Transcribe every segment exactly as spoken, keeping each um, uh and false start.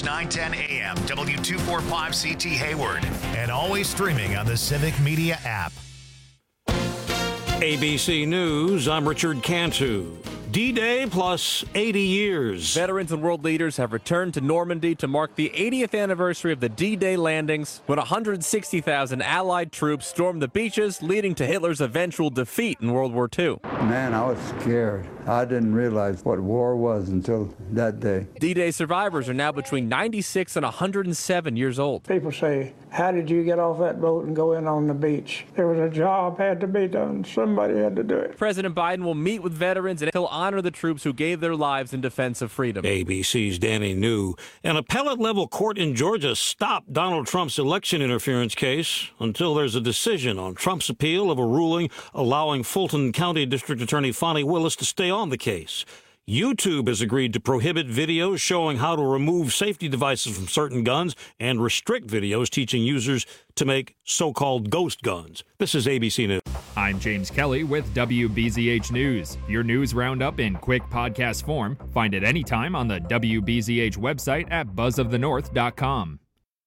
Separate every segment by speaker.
Speaker 1: nine ten A M, W two forty-five C T Hayward, and always streaming on the Civic Media app.
Speaker 2: A B C News, I'm Richard Cantu. D-Day plus eighty years.
Speaker 3: Veterans and world leaders have returned to Normandy to mark the eightieth anniversary of the D-Day landings, when one hundred sixty thousand Allied troops stormed the beaches, leading to Hitler's eventual defeat in World War Two.
Speaker 4: Man, I was scared. I didn't realize what war was until that day.
Speaker 3: D-Day survivors are now between ninety-six and one hundred seven years old.
Speaker 5: People say, how did you get off that boat and go in on the beach? There was a job had to be done. Somebody had to do it.
Speaker 3: President Biden will meet with veterans and he'll honor the troops who gave their lives in defense of freedom.
Speaker 2: A B C's Danny New. An appellate-level court in Georgia stopped Donald Trump's election interference case until there's a decision on Trump's appeal of a ruling allowing Fulton County District Attorney Fonnie Willis to stay on the case. YouTube has agreed to prohibit videos showing how to remove safety devices from certain guns and restrict videos teaching users to make so-called ghost guns. This is A B C News.
Speaker 6: I'm James Kelly with W B Z H News. Your news roundup in quick podcast form. Find it anytime on the W B Z H website at buzz of the north dot com.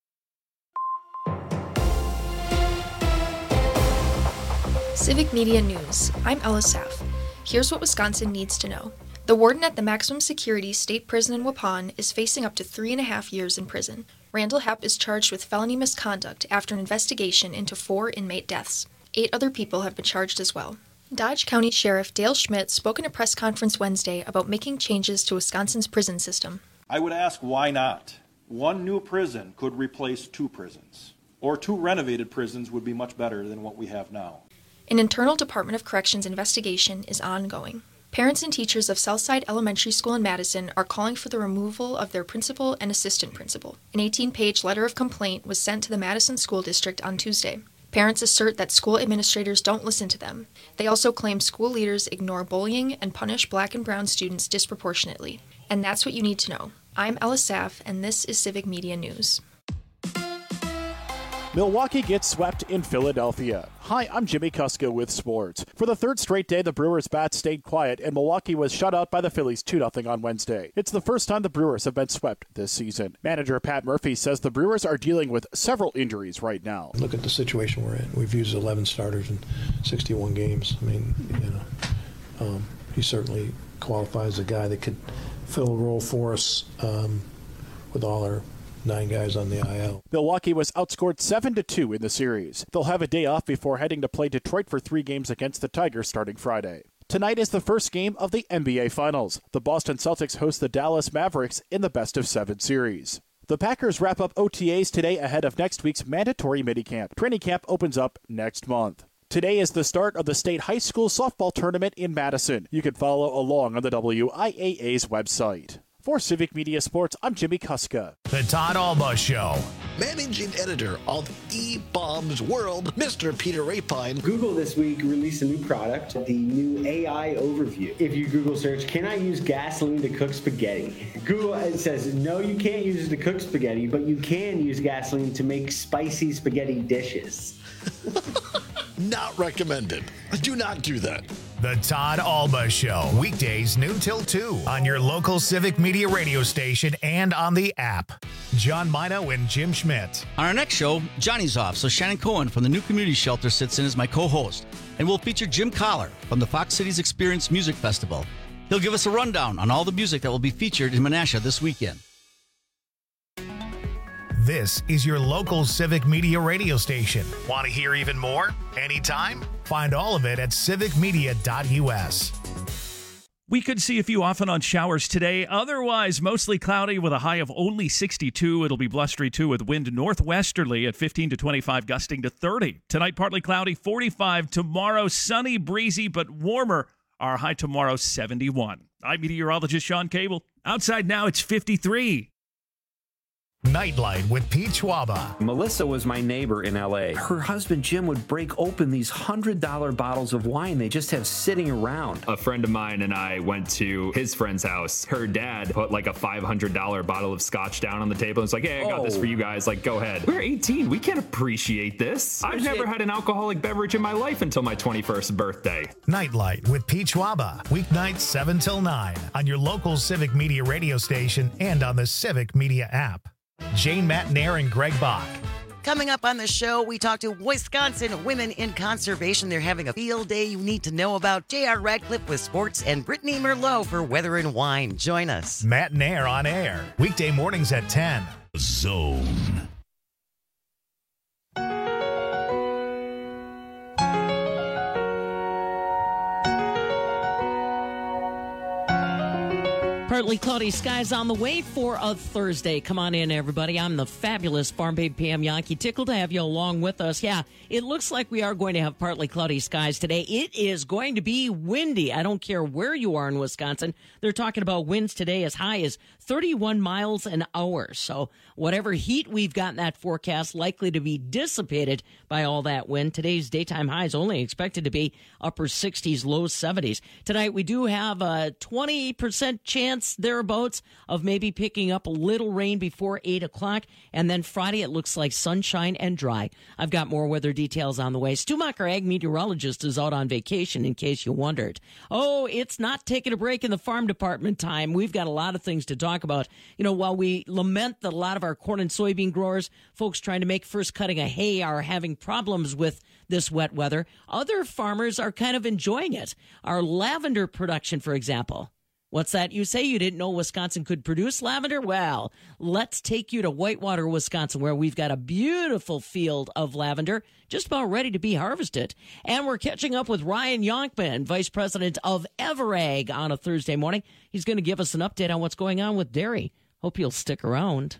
Speaker 7: Civic Media News. I'm Ella Saff. Here's what Wisconsin needs to know. The warden at the maximum security state prison in Waupun is facing up to three and a half years in prison. Randall Hepp is charged with felony misconduct after an investigation into four inmate deaths. Eight other people have been charged as well. Dodge County Sheriff Dale Schmidt spoke in a press conference Wednesday about making changes to Wisconsin's prison system.
Speaker 8: I would ask, why not? One new prison could replace two prisons, or two renovated prisons would be much better than what we have now.
Speaker 7: An internal Department of Corrections investigation is ongoing. Parents and teachers of Southside Elementary School in Madison are calling for the removal of their principal and assistant principal. An eighteen-page letter of complaint was sent to the Madison School District on Tuesday. Parents assert that school administrators don't listen to them. They also claim school leaders ignore bullying and punish black and brown students disproportionately. And that's what you need to know. I'm Ella Saff, and this is Civic Media News.
Speaker 9: Milwaukee gets swept in Philadelphia. Hi, I'm Jimmy Kuska with sports. For the third straight day, the Brewers' bats stayed quiet, and Milwaukee was shut out by the Phillies two nothing on Wednesday. It's the first time the Brewers have been swept this season. Manager Pat Murphy says the Brewers are dealing with several injuries right now.
Speaker 10: Look at the situation we're in. We've used eleven starters in sixty-one games. I mean, you know, um, he certainly qualifies as a guy that could fill a role for us um, with all our nine guys on the I L.
Speaker 9: Milwaukee was outscored seven to two in the series. They'll have a day off before heading to play Detroit for three games against the Tigers starting Friday. Tonight is the first game of the N B A Finals. The Boston Celtics host the Dallas Mavericks in the best of seven series. The Packers wrap up O T As today ahead of next week's mandatory minicamp. Training camp opens up next month. Today is the start of the state high school softball tournament in Madison. You can follow along on the W I A A's website. For Civic Media Sports, I'm Jimmy Kuska.
Speaker 1: The Todd Alba Show.
Speaker 11: Managing editor of E-Bombs World, Mister Peter Rapine.
Speaker 12: Google this week released a new product, the new A I Overview. If you Google search, can I use gasoline to cook spaghetti? Google it says, no, you can't use it to cook spaghetti, but you can use gasoline to make spicy spaghetti dishes.
Speaker 11: Not recommended. Do not do that.
Speaker 1: The Todd Alba Show. Weekdays noon till two on your local Civic Media radio station and on the app. John Mino and Jim Schmidt.
Speaker 13: On our next show, Johnny's off, so Shannon Cohen from the New Community Shelter sits in as my co-host. And we'll feature Jim Collar from the Fox Cities Experience Music Festival. He'll give us a rundown on all the music that will be featured in Menasha this weekend.
Speaker 1: This is your local Civic Media radio station. Want to hear even more? Anytime? Find all of it at civic media dot U S.
Speaker 14: We could see a few off and on showers today. Otherwise, mostly cloudy with a high of only sixty-two. It'll be blustery, too, with wind northwesterly at fifteen to twenty-five, gusting to thirty. Tonight, partly cloudy, forty-five. Tomorrow, sunny, breezy, but warmer. Our high tomorrow, seventy-one. I'm meteorologist Sean Cable. Outside now, it's fifty-three.
Speaker 1: Nightlight with Pete Schwaba.
Speaker 15: Melissa was my neighbor in L A. Her husband Jim would break open these one hundred dollar bottles of wine they just have sitting around.
Speaker 6: A friend of mine and I went to his friend's house. Her dad put like a five hundred dollar bottle of scotch down on the table and was like, hey, I got oh. this for you guys. Like, go ahead. We're eighteen. We can't appreciate this. I've never had an alcoholic beverage in my life until my twenty-first birthday.
Speaker 1: Nightlight with Pete Schwaba. Weeknights seven till nine on your local Civic Media radio station and on the Civic Media app. Jane Matnair and Greg Bach.
Speaker 16: Coming up on the show, we talk to Wisconsin Women in Conservation. They're having a field day you need to know about. J R Radcliffe with sports and Brittany Merlot for weather and wine. Join us.
Speaker 1: Matnair on air. Weekday mornings at ten.
Speaker 17: Zone.
Speaker 18: Partly cloudy skies on the way for a Thursday. Come on in, everybody. I'm the fabulous Farm Babe Pam Yankee. Tickled to have you along with us. Yeah, it looks like we are going to have partly cloudy skies today. It is going to be windy. I don't care where you are in Wisconsin. They're talking about winds today as high as thirty-one miles an hour. So whatever heat we've got in that forecast likely to be dissipated by all that wind. Today's daytime high is only expected to be upper sixties, low seventies. Tonight we do have a twenty percent chance thereabouts of maybe picking up a little rain before eight o'clock. And then Friday, it looks like sunshine and dry. I've got more weather details on the way. Stu Macher, ag meteorologist, is out on vacation, in case you wondered. Oh, it's not taking a break in the farm department time. We've got a lot of things to talk about. You know, while we lament that a lot of our corn and soybean growers, folks trying to make first cutting of hay, are having problems with this wet weather, other farmers are kind of enjoying it. Our lavender production, for example. What's that? You say you didn't know Wisconsin could produce lavender? Well, let's take you to Whitewater, Wisconsin, where we've got a beautiful field of lavender just about ready to be harvested. And we're catching up with Ryan Yonkman, Vice President of Everag, on a Thursday morning. He's going to give us an update on what's going on with dairy. Hope you'll stick around.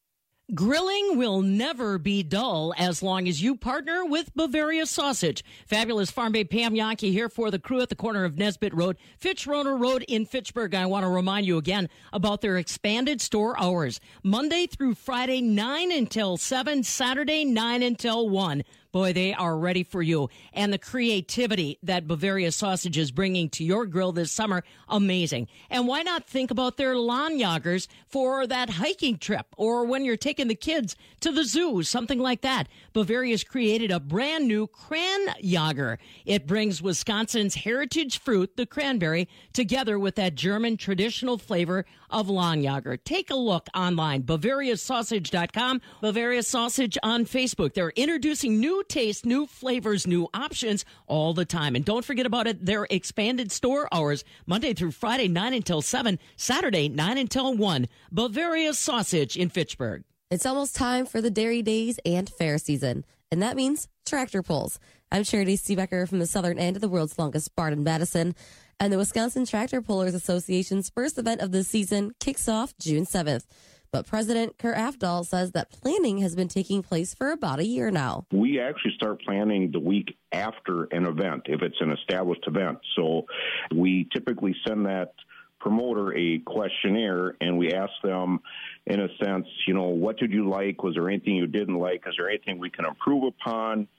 Speaker 18: Grilling will never be dull as long as you partner with Bavaria Sausage. Fabulous Farm Babe Pam Yankee here for the crew at the corner of Nesbitt Road, Fitch-Roner Road in Fitchburg. I want to remind you again about their expanded store hours. Monday through Friday, nine until seven, Saturday, nine until one. Boy, they are ready for you. And the creativity that Bavaria Sausage is bringing to your grill this summer, amazing. And why not think about their lawn joggers for that hiking trip or when you're taking the kids to the zoo, something like that. Bavaria's created a brand new cran jogger. It brings Wisconsin's heritage fruit, the cranberry, together with that German traditional flavor of lawn jogger. Take a look online, Bavaria Sausage dot com, Bavaria Sausage on Facebook. They're introducing new taste, new flavors, new options all the time. And don't forget about it, their expanded store hours, Monday through Friday, nine until seven, Saturday, nine until one. Bavaria Sausage in Fitchburg.
Speaker 19: It's almost time for the dairy days and fair season, and that means tractor pulls. I'm Charity Stebecker from the southern end of the world's longest barn in Madison, and the Wisconsin Tractor Pullers Association's first event of the season kicks off June seventh. But President Kurt Afdal says that planning has been taking place for about a year now.
Speaker 20: We actually start planning the week after an event, if it's an established event. So we typically send that promoter a questionnaire, and we ask them, in a sense, you know, what did you like? Was there anything you didn't like? Is there anything we can improve upon?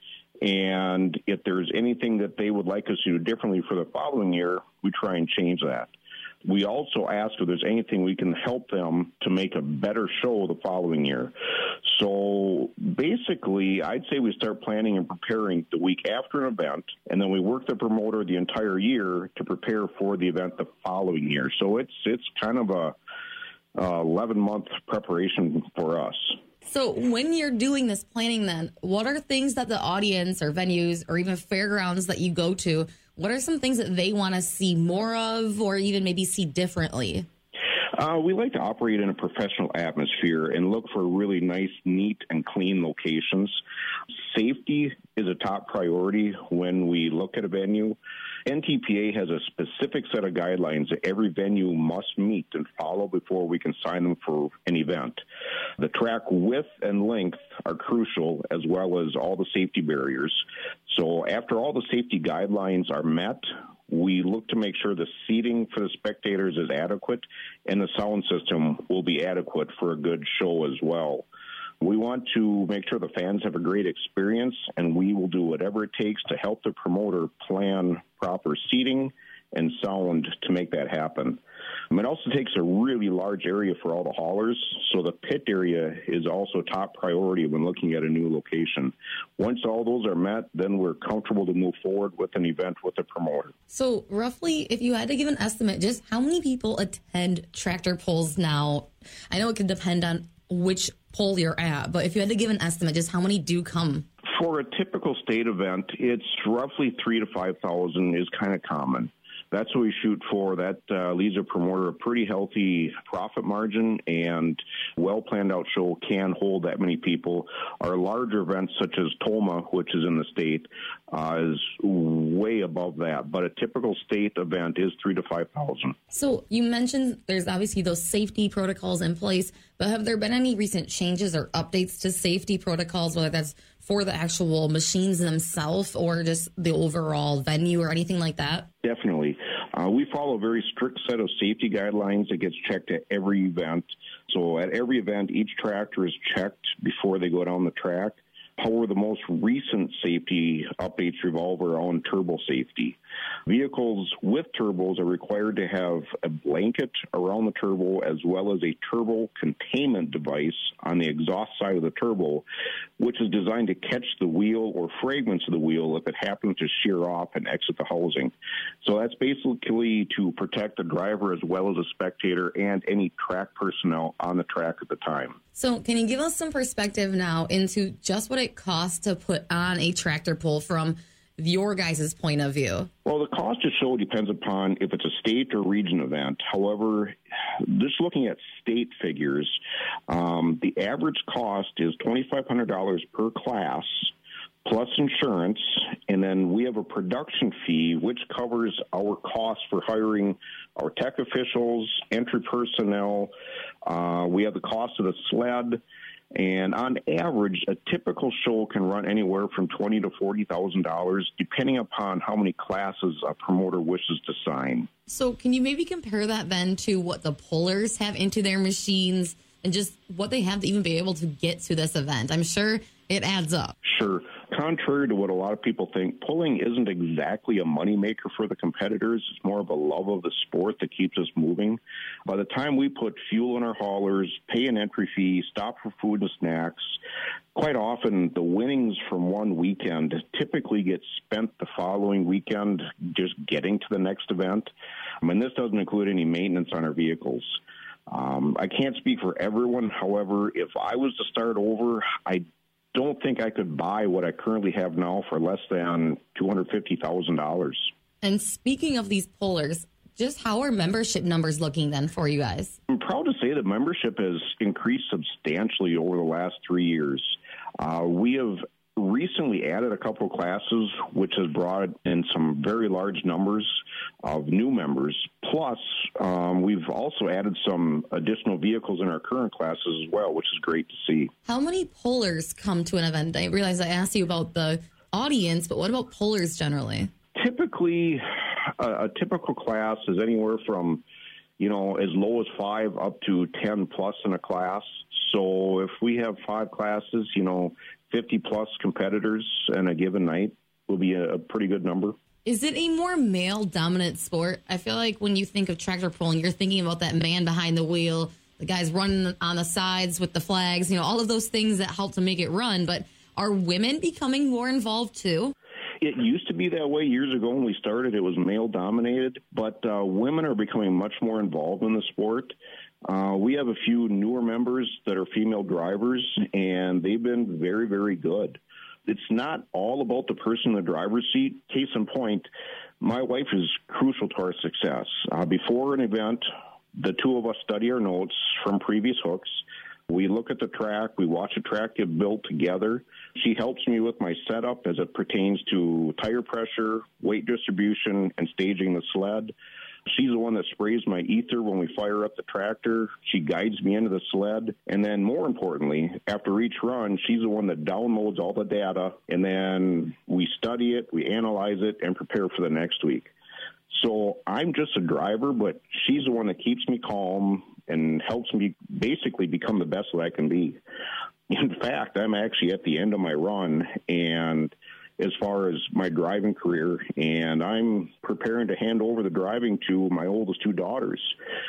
Speaker 20: And if there's anything that they would like us to do differently for the following year, we try and change that. We also ask if there's anything we can help them to make a better show the following year. So basically, I'd say we start planning and preparing the week after an event, and then we work the promoter the entire year to prepare for the event the following year. So it's it's kind of a eleven-month preparation for us.
Speaker 21: So when you're doing this planning then, what are things that the audience or venues or even fairgrounds that you go to, what are some things that they want to see more of or even maybe see differently?
Speaker 20: Uh, we like to operate in a professional atmosphere and look for really nice, neat, and clean locations. Safety is a top priority when we look at a venue. N T P A has a specific set of guidelines that every venue must meet and follow before we can sign them for an event. The track width and length are crucial, as well as all the safety barriers. So after all the safety guidelines are met, We look to make sure the seating for the spectators is adequate and the sound system will be adequate for a good show as well. We want to make sure the fans have a great experience, and we will do whatever it takes to help the promoter plan proper seating and sound to make that happen. It also takes a really large area for all the haulers, so the pit area is also top priority when looking at a new location. Once all those are met, then we're comfortable to move forward with an event with the promoter.
Speaker 21: So roughly, if you had to give an estimate, just how many people attend tractor pulls now? I know it can depend on which poll you're at, but if you had to give an estimate, just how many do come?
Speaker 20: For a typical state event, it's roughly three to five thousand is kind of common. That's what we shoot for. That uh, leaves a promoter a pretty healthy profit margin, and well-planned out show can hold that many people. Our larger events, such as Toma, which is in the state, uh, is way above that. But a typical state event is three to five thousand.
Speaker 21: So you mentioned there's obviously those safety protocols in place, but have there been any recent changes or updates to safety protocols, whether that's for the actual machines themselves or just the overall venue or anything like that?
Speaker 20: Definitely. Uh, we follow a very strict set of safety guidelines that gets checked at every event. So at every event, each tractor is checked before they go down the track. However, the most recent safety updates revolve around turbo safety. Vehicles with turbos are required to have a blanket around the turbo as well as a turbo containment device on the exhaust side of the turbo, which is designed to catch the wheel or fragments of the wheel if it happens to shear off and exit the housing. So that's basically to protect the driver as well as a spectator and any track personnel on the track at the time.
Speaker 21: So can you give us some perspective now into just what it costs to put on a tractor pull from your guys' point of view?
Speaker 20: Well, the cost of show depends upon if it's a state or region event. However, just looking at state figures, um, the average cost is twenty-five hundred dollars per class plus insurance, and then we have a production fee which covers our costs for hiring our tech officials, entry personnel. Uh, we have the cost of the sled. And on average, a typical show can run anywhere from twenty thousand to forty thousand dollars, depending upon how many classes a promoter wishes to sign.
Speaker 21: So can you maybe compare that then to what the pullers have into their machines and just what they have to even be able to get to this event? I'm sure it adds up.
Speaker 20: Sure. Contrary to what a lot of people think, pulling isn't exactly a moneymaker for the competitors. It's more of a love of the sport that keeps us moving. By the time we put fuel in our haulers, pay an entry fee, stop for food and snacks, quite often the winnings from one weekend typically get spent the following weekend just getting to the next event. I mean, this doesn't include any maintenance on our vehicles. Um, I can't speak for everyone. However, if I was to start over, I don't think I could buy what I currently have now for less than two hundred fifty thousand dollars.
Speaker 21: And speaking of these pullers, just how are membership numbers looking then for you guys?
Speaker 20: I'm proud to say that membership has increased substantially over the last three years. Uh, we have recently added a couple of classes, which has brought in some very large numbers of new members. Plus, um, we've also added some additional vehicles in our current classes as well, which is great to see.
Speaker 21: How many pullers come to an event? I realize I asked you about the audience, but what about pullers generally?
Speaker 20: Typically, a, a typical class is anywhere from, you know, as low as five up to ten plus in a class. So if we have five classes, you know, fifty plus competitors in a given night will be a, a pretty good number.
Speaker 21: Is it a more male-dominant sport? I feel like when you think of tractor pulling, you're thinking about that man behind the wheel, the guys running on the sides with the flags, you know, all of those things that help to make it run. But are women becoming more involved too?
Speaker 20: It used to be that way years ago when we started. It was male-dominated, but uh, women are becoming much more involved in the sport. Uh, we have a few newer members that are female drivers, and they've been very, very good. It's not all about the person in the driver's seat. Case in point, my wife is crucial to our success. Uh, before an event, the two of us study our notes from previous hooks. We look at the track. We watch the track get built together. She helps me with my setup as it pertains to tire pressure, weight distribution, and staging the sled. She's the one that sprays my ether when we fire up the tractor. She guides me into the sled. And then more importantly, after each run, she's the one that downloads all the data. And then we study it, we analyze it, and prepare for the next week. So I'm just a driver, but she's the one that keeps me calm and helps me basically become the best that I can be. In fact, I'm actually at the end of my run, and as far as my driving career, and I'm preparing to hand over the driving to my oldest two daughters.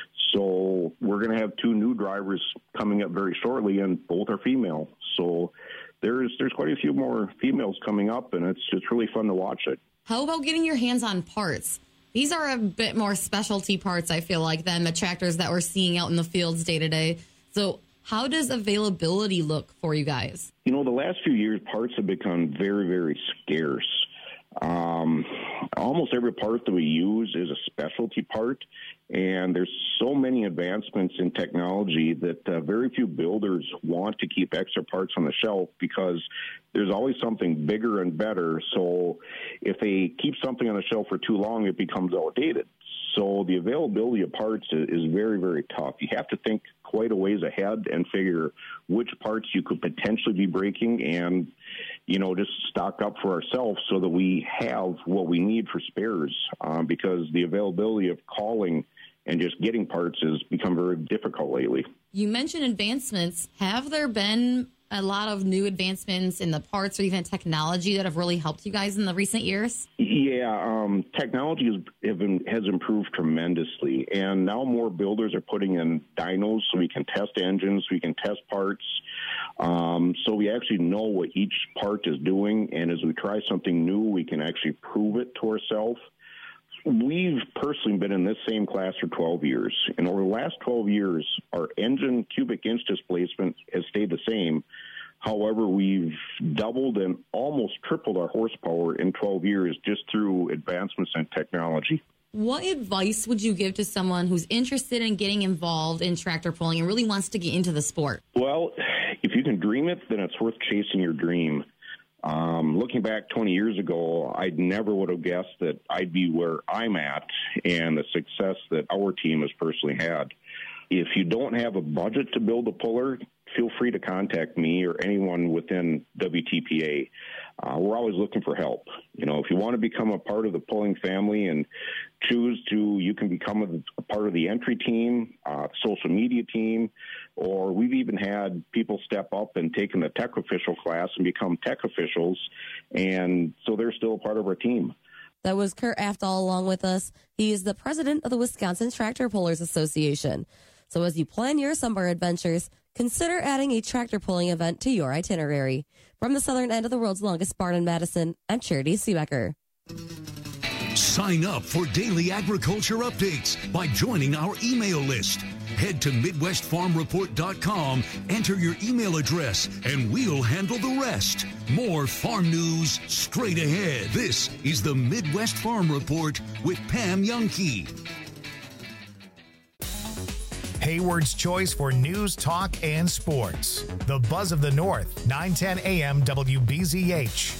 Speaker 20: So we're going to have two new drivers coming up very shortly, and both are female. So there's there's quite a few more females coming up, and it's it's really fun to watch it.
Speaker 21: How about getting your hands on parts? These are a bit more specialty parts, I feel like, than the tractors that we're seeing out in the fields day to day. So how does availability look for you guys?
Speaker 20: You know, the last few years, parts have become very, very scarce. Um, almost every part that we use is a specialty part, and there's so many advancements in technology that uh, very few builders want to keep extra parts on the shelf because there's always something bigger and better. So if they keep something on the shelf for too long, it becomes outdated. So the availability of parts is very, very tough. You have to think quite a ways ahead and figure which parts you could potentially be breaking and, you know, just stock up for ourselves so that we have what we need for spares, um, because the availability of calling and just getting parts has become very difficult lately.
Speaker 21: You mentioned advancemements. Have there been a lot of new advancements in the parts or even technology that have really helped you guys in the recent years?
Speaker 20: Yeah, um, technology has, have been, has improved tremendously, and now more builders are putting in dynos so we can test engines, we can test parts, um, so we actually know what each part is doing, and as we try something new, we can actually prove it to ourselves. We've personally been in this same class for twelve years, and over the last twelve years, our engine cubic inch displacement has stayed the same. However, we've doubled and almost tripled our horsepower in twelve years just through advancements in technology.
Speaker 21: What advice would you give to someone who's interested in getting involved in tractor pulling and really wants to get into the sport?
Speaker 20: Well, if you can dream it, then it's worth chasing your dream. Um, looking back twenty years ago, I never would have guessed that I'd be where I'm at and the success that our team has personally had. If you don't have a budget to build a puller, feel free to contact me or anyone within W T P A. Uh, we're always looking for help. You know, if you want to become a part of the pulling family and choose to, you can become a, a part of the entry team, uh, social media team, or we've even had people step up and taken the tech official class and become tech officials, and so they're still a part of our team.
Speaker 19: That was Kurt Aftal along with us. He is the president of the Wisconsin Tractor Pullers Association. So as you plan your summer adventures, consider adding a tractor pulling event to your itinerary. From the southern end of the world's longest barn in Madison, I'm Charity Seebecker.
Speaker 17: Sign up for daily agriculture updates by joining our email list. Head to Midwest Farm Report dot com, enter your email address, and we'll handle the rest. More farm news straight ahead. This is the Midwest Farm Report with Pam Jahnke.
Speaker 1: Hayward's choice for news, talk, and sports. The Buzz of the North, nine ten a m W B Z H.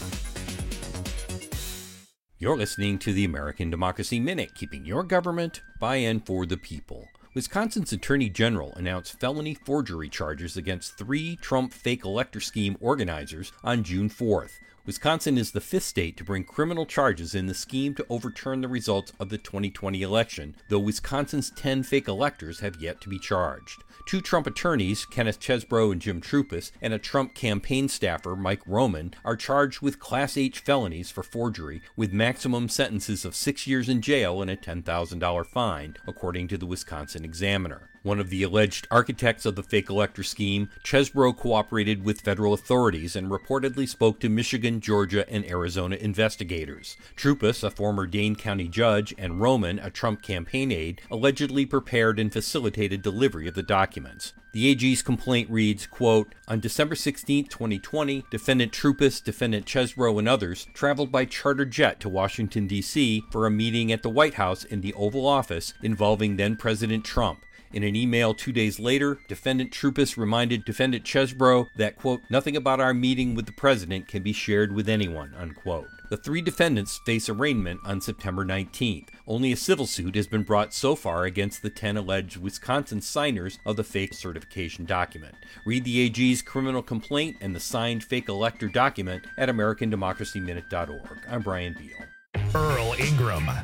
Speaker 22: You're listening to the American Democracy Minute, keeping your government by and for the people. Wisconsin's Attorney General announced felony forgery charges against three Trump fake elector scheme organizers on June fourth. Wisconsin is the fifth state to bring criminal charges in the scheme to overturn the results of the twenty twenty election, though Wisconsin's ten fake electors have yet to be charged. Two Trump attorneys, Kenneth Chesbro and Jim Trupus, and a Trump campaign staffer, Mike Roman, are charged with Class H felonies for forgery, with maximum sentences of six years in jail and a ten thousand dollars fine, according to the Wisconsin Examiner. One of the alleged architects of the fake elector scheme, Chesbro cooperated with federal authorities and reportedly spoke to Michigan, Georgia, and Arizona investigators. Trupus, a former Dane County judge, and Roman, a Trump campaign aide, allegedly prepared and facilitated delivery of the documents. The A G's complaint reads, quote, on December sixteenth, twenty twenty, defendant Trupus, defendant Chesbro, and others traveled by charter jet to Washington, D C for a meeting at the White House in the Oval Office involving then-President Trump. In an email two days later, defendant Trupus reminded defendant Chesbro that, quote, nothing about our meeting with the president can be shared with anyone, unquote. The three defendants face arraignment on September nineteenth. Only a civil suit has been brought so far against the ten alleged Wisconsin signers of the fake certification document. Read the A G's criminal complaint and the signed fake elector document at American Democracy Minute dot org. I'm Brian Beal.
Speaker 1: Earl Ingram.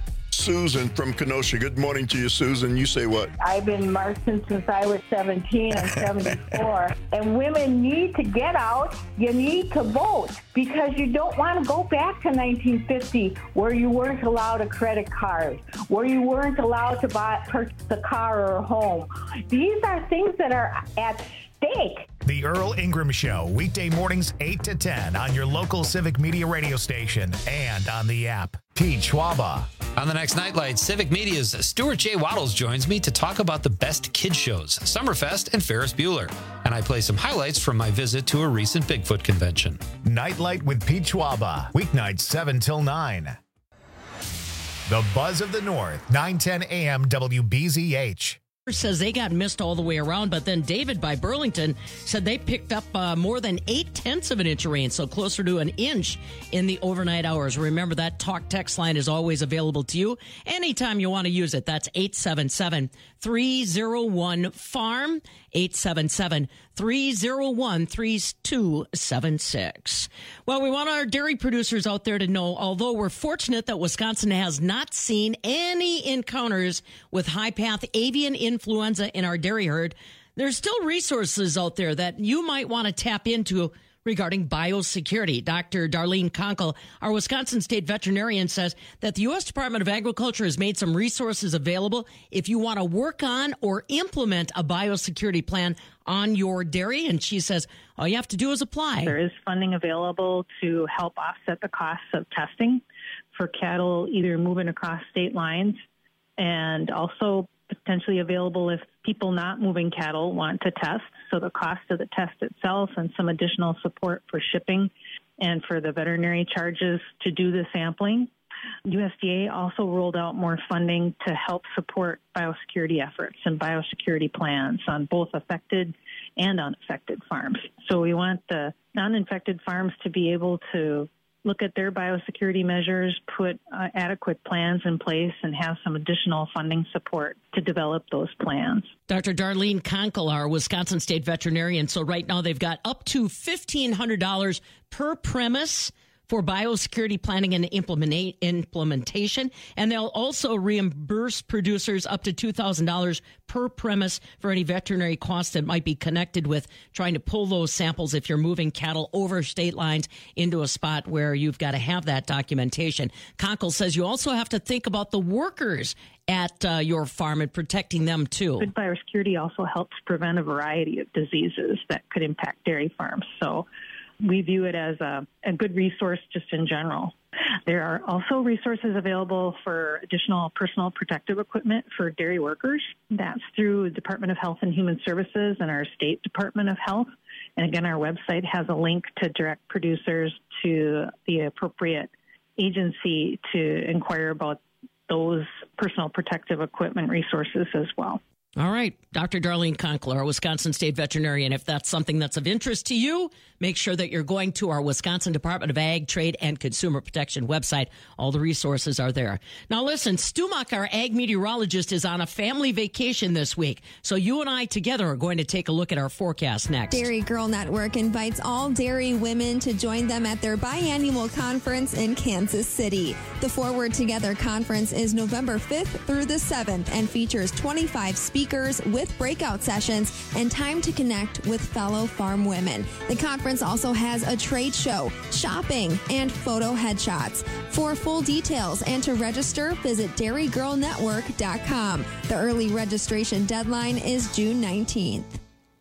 Speaker 4: Susan from Kenosha. Good morning to you, Susan. You say what?
Speaker 5: I've been marching since I was seventeen and seventy-four. And women need to get out. You need to vote because you don't want to go back to nineteen fifty where you weren't allowed a credit card, where you weren't allowed to buy purchase a car or a home. These are things that are at stake.
Speaker 1: The Earl Ingram Show, weekday mornings eight to ten on your local Civic Media radio station and on the app. Pete Schwaba.
Speaker 23: On the next Nightlight, Civic Media's Stuart J. Waddles joins me to talk about the best kid shows, Summerfest and Ferris Bueller. And I play some highlights from my visit to a recent Bigfoot convention.
Speaker 1: Nightlight with Pete Schwaba, weeknights seven till nine. The Buzz of the North, nine ten a.m. W B Z H.
Speaker 18: Says they got missed all the way around, but then David by Burlington said they picked up uh, more than eight tenths of an inch of rain, so closer to an inch in the overnight hours. Remember, that talk text line is always available to you anytime you want to use it. That's eight seven seven, three oh one, farm, eight seven seven, three oh one, three two seven six. Well, we want our dairy producers out there to know, although we're fortunate that Wisconsin has not seen any encounters with high-path avian influenza in our dairy herd, there's still resources out there that you might want to tap into regarding biosecurity. Doctor Darlene Konkel, our Wisconsin state veterinarian, says that the U S Department of Agriculture has made some resources available if you want to work on or implement a biosecurity plan on your dairy. And she says all you have to do is apply.
Speaker 24: There is funding available to help offset the costs of testing for cattle either moving across state lines, and also potentially available if people not moving cattle want to test. So the cost of the test itself and some additional support for shipping and for the veterinary charges to do the sampling. U S D A also rolled out more funding to help support biosecurity efforts and biosecurity plans on both affected and unaffected farms. So we want the non-infected farms to be able to look at their biosecurity measures, put uh, adequate plans in place, and have some additional funding support to develop those plans.
Speaker 18: Doctor Darlene Konkel, our Wisconsin state veterinarian. So right now they've got up to fifteen hundred dollars per premise for biosecurity planning and implementation. And they'll also reimburse producers up to two thousand dollars per premise for any veterinary costs that might be connected with trying to pull those samples if you're moving cattle over state lines into a spot where you've got to have that documentation. Konkel says you also have to think about the workers at uh, your farm and protecting them too.
Speaker 24: Good biosecurity also helps prevent a variety of diseases that could impact dairy farms. So we view it as a, a good resource just in general. There are also resources available for additional personal protective equipment for dairy workers. That's through the Department of Health and Human Services and our State Department of Health. And again, our website has a link to direct producers to the appropriate agency to inquire about those personal protective equipment resources as well.
Speaker 18: All right. Doctor Darlene Konkel, our Wisconsin state veterinarian. If that's something that's of interest to you, make sure that you're going to our Wisconsin Department of Ag, Trade, and Consumer Protection website. All the resources are there. Now, listen, Stu Muck, our ag meteorologist, is on a family vacation this week. So you and I together are going to take a look at our forecast next.
Speaker 25: Dairy Girl Network invites all dairy women to join them at their biannual conference in Kansas City. The Forward Together Conference is November fifth through the seventh and features twenty-five speakers with breakout sessions and time to connect with fellow farm women. The conference also has a trade show, shopping, and photo headshots. For full details and to register, visit dairy girl network dot com. The early registration deadline is June nineteenth.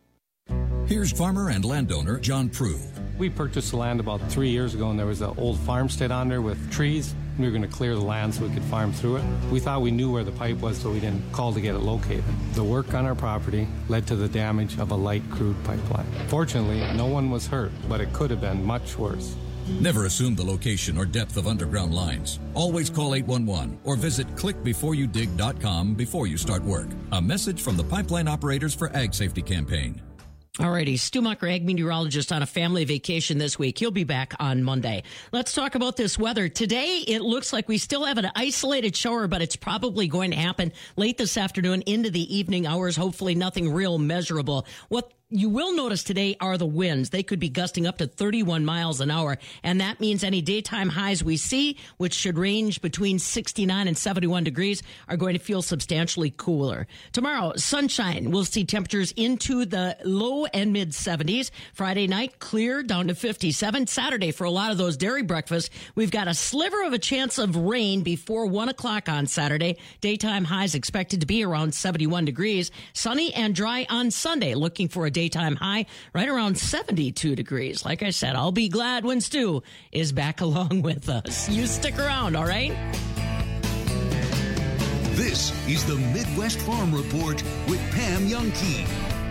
Speaker 26: Here's farmer and landowner John Prue.
Speaker 27: We purchased the land about three years ago, and there was an old farmstead on there with trees. We were going to clear the land so we could farm through it. We thought we knew where the pipe was, so we didn't call to get it located. The work on our property led to the damage of a light crude pipeline. Fortunately, no one was hurt, but it could have been much worse.
Speaker 26: Never assume the location or depth of underground lines. Always call eight one one or visit click before you dig dot com before you start work. A message from the Pipeline Operators for Ag Safety campaign.
Speaker 18: All righty. Stu Muck, our ag meteorologist, on a family vacation this week. He'll be back on Monday. Let's talk about this weather. Today, it looks like we still have an isolated shower, but it's probably going to happen late this afternoon into the evening hours. Hopefully nothing real measurable. What you will notice today are the winds. They could be gusting up to thirty-one miles an hour, and that means any daytime highs we see, which should range between sixty-nine and seventy-one degrees, are going to feel substantially cooler. Tomorrow, sunshine. We'll see temperatures into the low and mid seventies. Friday night, clear down to fifty-seven. Saturday, for a lot of those dairy breakfasts, we've got a sliver of a chance of rain before one o'clock on Saturday. Daytime highs expected to be around seventy-one degrees. Sunny and dry on Sunday. Looking for a daytime high right around seventy-two degrees. Like I said, I'll be glad when Stu is back along with us. You stick around, all right?
Speaker 17: This is the Midwest Farm Report with Pam Youngkey.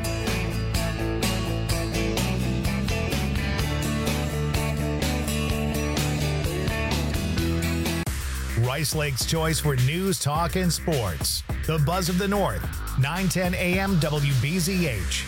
Speaker 1: Rice Lake's choice for news, talk, and sports. The Buzz of the North, nine ten a m W B Z H.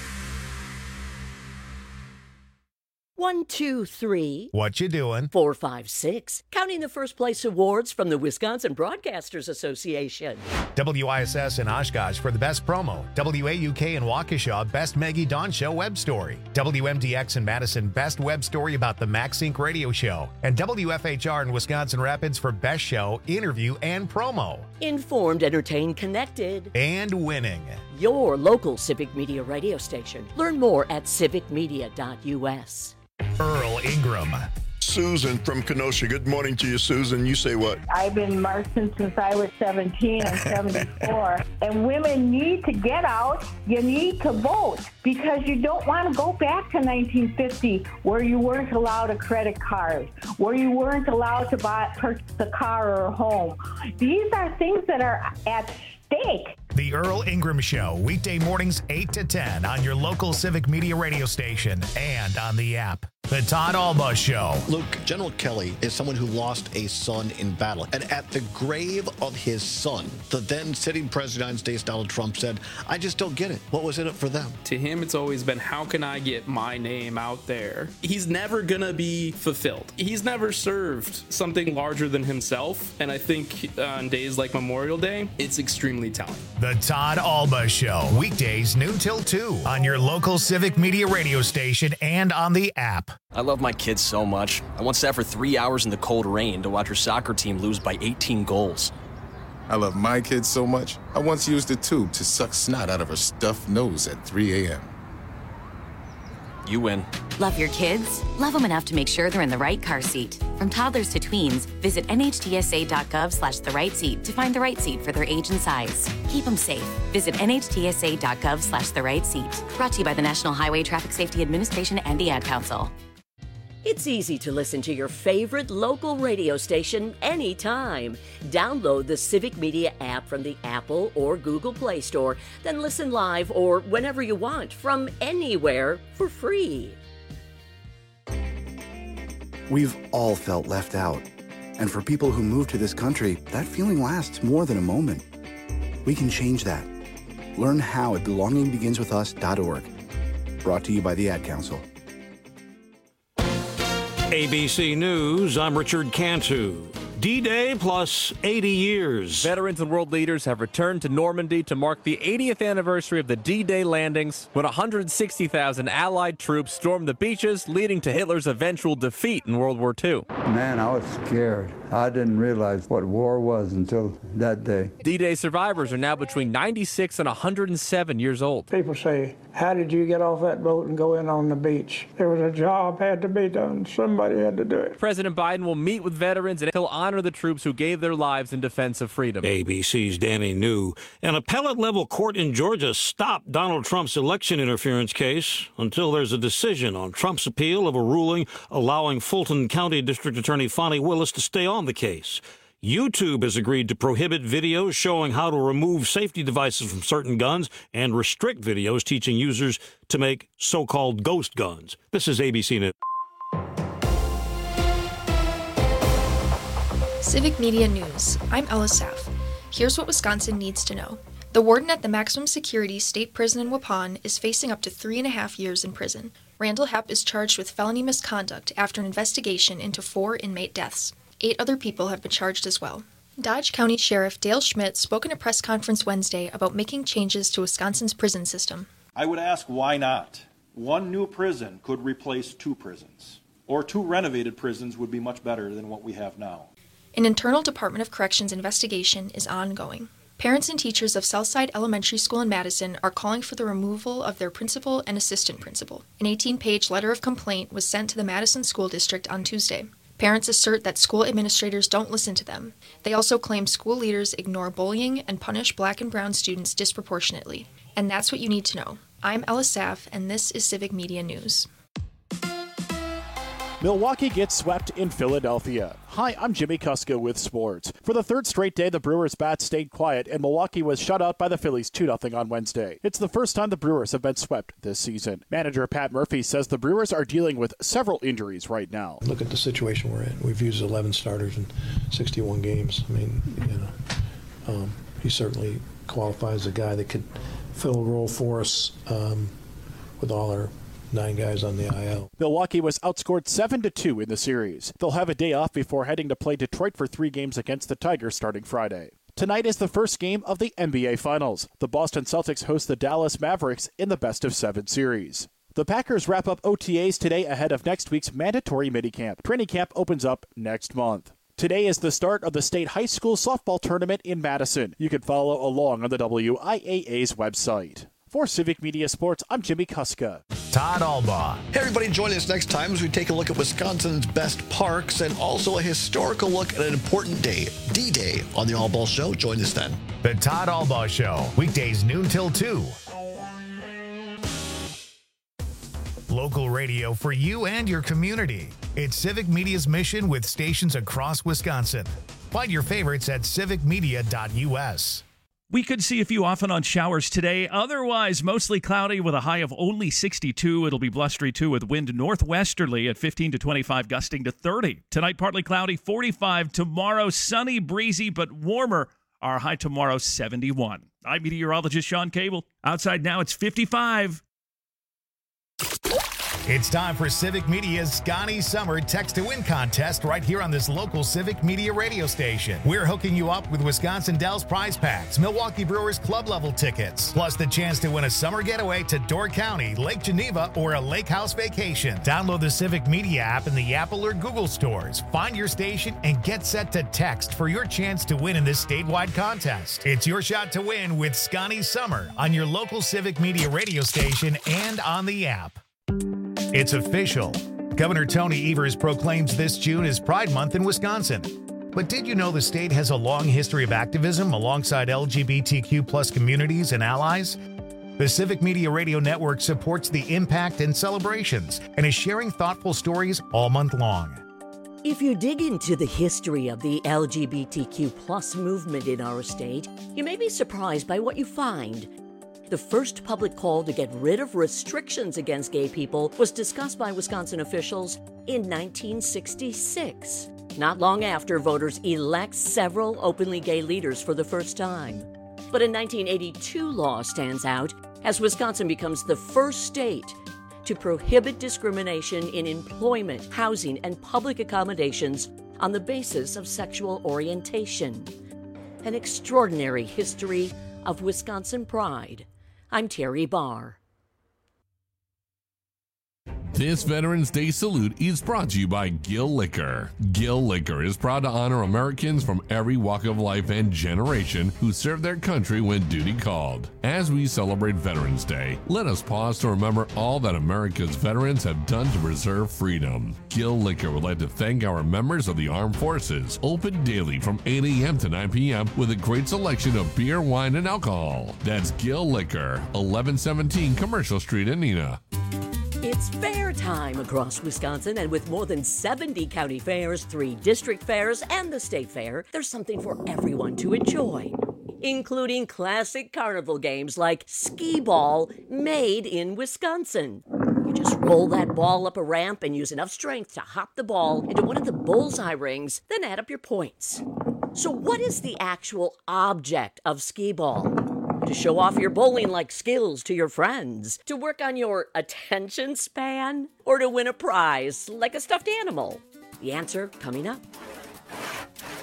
Speaker 2: One, two, three.
Speaker 1: What you doing?
Speaker 2: Four, five, six. Counting the first place awards from the Wisconsin Broadcasters Association.
Speaker 1: W I S S in Oshkosh for the best promo. W A U K in Waukesha, best Maggie Dawn Show web story. W M D X in Madison, best web story about the MaxSync radio show. And W F H R in Wisconsin Rapids for best show, interview, and promo.
Speaker 2: Informed, entertained, connected.
Speaker 1: And winning.
Speaker 2: Your local Civic Media radio station. Learn more at civic media dot U S.
Speaker 1: Earl Ingram.
Speaker 4: Susan from Kenosha. Good morning to you, Susan. You say what?
Speaker 5: I've been marching since I was seventeen. I'm seventy-four. And women need to get out. You need to vote because you don't want to go back to nineteen fifty where you weren't allowed a credit card, where you weren't allowed to buy purchase a car or a home. These are things that are at stake.
Speaker 1: The Earl Ingram Show, weekday mornings eight to ten on your local Civic Media radio station and on the app. The Todd Alba Show.
Speaker 11: Luke, General Kelly is someone who lost a son in battle. And at the grave of his son, the then sitting president of the United States, Donald Trump, said, I just don't get it. What was in it for them?
Speaker 3: To him, it's always been, how can I get my name out there? He's never going to be fulfilled. He's never served something larger than himself. And I think on days like Memorial Day, it's extremely telling.
Speaker 1: The Todd Alba Show, weekdays noon till two on your local Civic Media radio station and on the app.
Speaker 7: I love my kids so much. I once sat for three hours in the cold rain to watch her soccer team lose by eighteen goals.
Speaker 8: I love my kids so much, I once used a tube to suck snot out of her stuffed nose at three a m
Speaker 7: You win.
Speaker 9: Love your kids? Love them enough to make sure they're in the right car seat. From toddlers to tweens, visit N H T S A dot gov slash the right seat to find the right seat for their age and size. Keep them safe. Visit N H T S A dot gov slash the right seat. Brought to you by the National Highway Traffic Safety Administration and the Ad Council.
Speaker 2: It's easy to listen to your favorite local radio station anytime. Download the Civic Media app from the Apple or Google Play Store, then listen live or whenever you want from anywhere for free.
Speaker 10: We've all felt left out. And for people who move to this country, that feeling lasts more than a moment. We can change that. Learn how at belonging begins with us dot org. Brought to you by the Ad Council.
Speaker 12: A B C News, I'm Richard Cantu. D-Day plus eighty years.
Speaker 28: Veterans and world leaders have returned to Normandy to mark the eightieth anniversary of the D-Day landings when one hundred sixty thousand Allied troops stormed the beaches, leading to Hitler's eventual defeat in World War Two.
Speaker 29: Man, I was scared. I didn't realize what war was until that day.
Speaker 28: D-Day survivors are now between ninety-six and one hundred seven years old.
Speaker 30: People say, how did you get off that boat and go in on the beach? There was a job had to be done. Somebody had to do it.
Speaker 28: President Biden will meet with veterans and he'll honor the troops who gave their lives in defense of freedom.
Speaker 12: A B C's Danny New. An appellate-level court in Georgia stopped Donald Trump's election interference case until there's a decision on Trump's appeal of a ruling allowing Fulton County District Attorney Fonnie Willis to stay on the case. YouTube has agreed to prohibit videos showing how to remove safety devices from certain guns and restrict videos teaching users to make so-called ghost guns. This is A B C News.
Speaker 31: Civic Media News. I'm Ella Saff. Here's what Wisconsin needs to know. The warden at the maximum security state prison in Waupun is facing up to three and a half years in prison. Randall Hepp is charged with felony misconduct after an investigation into four inmate deaths. Eight other people have been charged as well. Dodge County Sheriff Dale Schmidt spoke in a press conference Wednesday about making changes to Wisconsin's prison system.
Speaker 32: I would ask why not?
Speaker 6: one new prison could replace two prisons, or two renovated prisons would be much better than what we have now.
Speaker 31: An internal Department of Corrections investigation is ongoing. Parents and teachers of Southside Elementary School in Madison are calling for the removal of their principal and assistant principal. An eighteen-page letter of complaint was sent to the Madison School District on Tuesday. Parents assert that school administrators don't listen to them. They also claim school leaders ignore bullying and punish black and brown students disproportionately. And that's what you need to know. I'm Ella Saff, and this is Civic Media News.
Speaker 13: Milwaukee gets swept in Philadelphia. Hi, I'm Jimmy Kuska with sports. For the third straight day, the Brewers' bats stayed quiet, and Milwaukee was shut out by the Phillies two nothing on Wednesday. It's the first time the Brewers have been swept this season. Manager Pat Murphy says the Brewers are dealing with several injuries right now.
Speaker 14: Look at the situation we're in. We've used eleven starters in sixty-one games. I mean, you know, um, he certainly qualifies as a guy that could fill a role for us um, with all our nine guys on the I L.
Speaker 13: Milwaukee was outscored seven to two in the series. They'll have a day off before heading to play Detroit for three games against the Tigers starting Friday. Tonight is the first game of the N B A Finals. The Boston Celtics host the Dallas Mavericks in the best of seven series. The Packers wrap up O T As today ahead of next week's mandatory minicamp. Training camp opens up next month. Today is the start of the state high school softball tournament in Madison. You can follow along on the W I A A's website. For Civic Media Sports, I'm Jimmy Kuska.
Speaker 1: Todd Albaugh.
Speaker 11: Hey, everybody, join us next time as we take a look at Wisconsin's best parks and also a historical look at an important day, D-Day, on the Albaugh Show. Join us then.
Speaker 1: The Todd Albaugh Show, weekdays noon till two. Local radio for you and your community. It's Civic Media's mission with stations across Wisconsin. Find your favorites at civic media dot U S.
Speaker 15: We could see a few off and on showers today. Otherwise, mostly cloudy with a high of only sixty-two. It'll be blustery, too, with wind northwesterly at fifteen to twenty-five, gusting to thirty. Tonight, partly cloudy, forty-five. Tomorrow, sunny, breezy, but warmer. Our high tomorrow, seventy-one. I'm meteorologist Sean Cable. Outside now, it's fifty-five.
Speaker 1: It's time for Civic Media's Scotty Summer Text to Win contest right here on this local Civic Media radio station. We're hooking you up with Wisconsin Dells prize packs, Milwaukee Brewers club level tickets, plus the chance to win a summer getaway to Door County, Lake Geneva, or a lake house vacation. Download the Civic Media app in the Apple or Google stores. Find your station and get set to text for your chance to win in this statewide contest. It's your shot to win with Scotty Summer on your local Civic Media radio station and on the app. It's official. Governor Tony Evers proclaims this June as Pride Month in Wisconsin. But did you know the state has a long history of activism alongside L G B T Q plus communities and allies? The Civic Media Radio Network supports the impact and celebrations and is sharing thoughtful stories all month long.
Speaker 2: If you dig into the history of the L G B T Q plus movement in our state, you may be surprised by what you find. The first public call to get rid of restrictions against gay people was discussed by Wisconsin officials in nineteen sixty-six, not long after voters elect several openly gay leaders for the first time. But a nineteen eighty-two law stands out as Wisconsin becomes the first state to prohibit discrimination in employment, housing, and public accommodations on the basis of sexual orientation. An extraordinary history of Wisconsin pride. I'm Terry Barr.
Speaker 16: This Veterans Day salute is brought to you by Gill Liquor. Gill Liquor is proud to honor Americans from every walk of life and generation who served their country when duty called. As we celebrate Veterans Day, let us pause to remember all that America's veterans have done to preserve freedom. Gill Liquor would like to thank our members of the Armed Forces. Open daily from eight a.m. to nine p.m. with a great selection of beer, wine, and alcohol. That's Gill Liquor, eleven seventeen Commercial Street in Neenah.
Speaker 2: It's fair time across Wisconsin, and with more than seventy county fairs, three district fairs, and the state fair, there's something for everyone to enjoy, including classic carnival games like skee ball, made in Wisconsin. You just roll that ball up a ramp and use enough strength to hop the ball into one of the bullseye rings, then add up your points. So what is the actual object of skee ball? To show off your bowling-like skills to your friends? To work on your attention span? Or to win a prize like a stuffed animal? The answer coming up.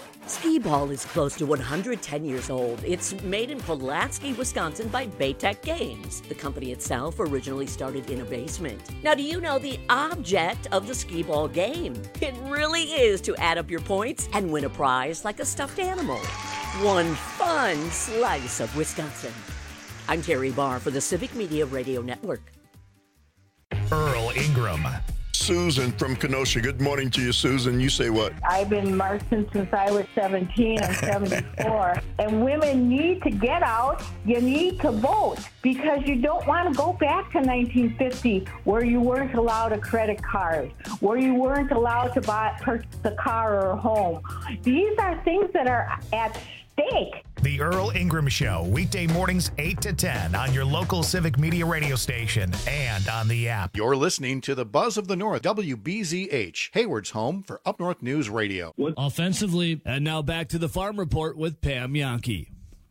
Speaker 2: Skee-Ball is close to one hundred ten years old. It's made in Pulaski, Wisconsin by Baytech Games. The company itself originally started in a basement. Now, do you know the object of the Skee-Ball game? It really is to add up your points and win a prize like a stuffed animal. One fun slice of Wisconsin. I'm Terry Barr for the Civic Media Radio Network.
Speaker 1: Earl Ingram.
Speaker 4: Susan from Kenosha. Good morning to you, Susan. You say what?
Speaker 5: I've been marching since I was seventeen. I'm seventy-four. And women need to get out. You need to vote because you don't want to go back to nineteen fifty where you weren't allowed a credit card, where you weren't allowed to buy purchase a car or a home. These are things that are at stake.
Speaker 1: The Earl Ingram Show, weekday mornings eight to ten on your local Civic Media radio station and on the app.
Speaker 17: You're listening to the Buzz of the North, W B Z H, Hayward's home for Up North News Radio.
Speaker 18: Offensively, and now back to the Farm Report with Pam Yankee.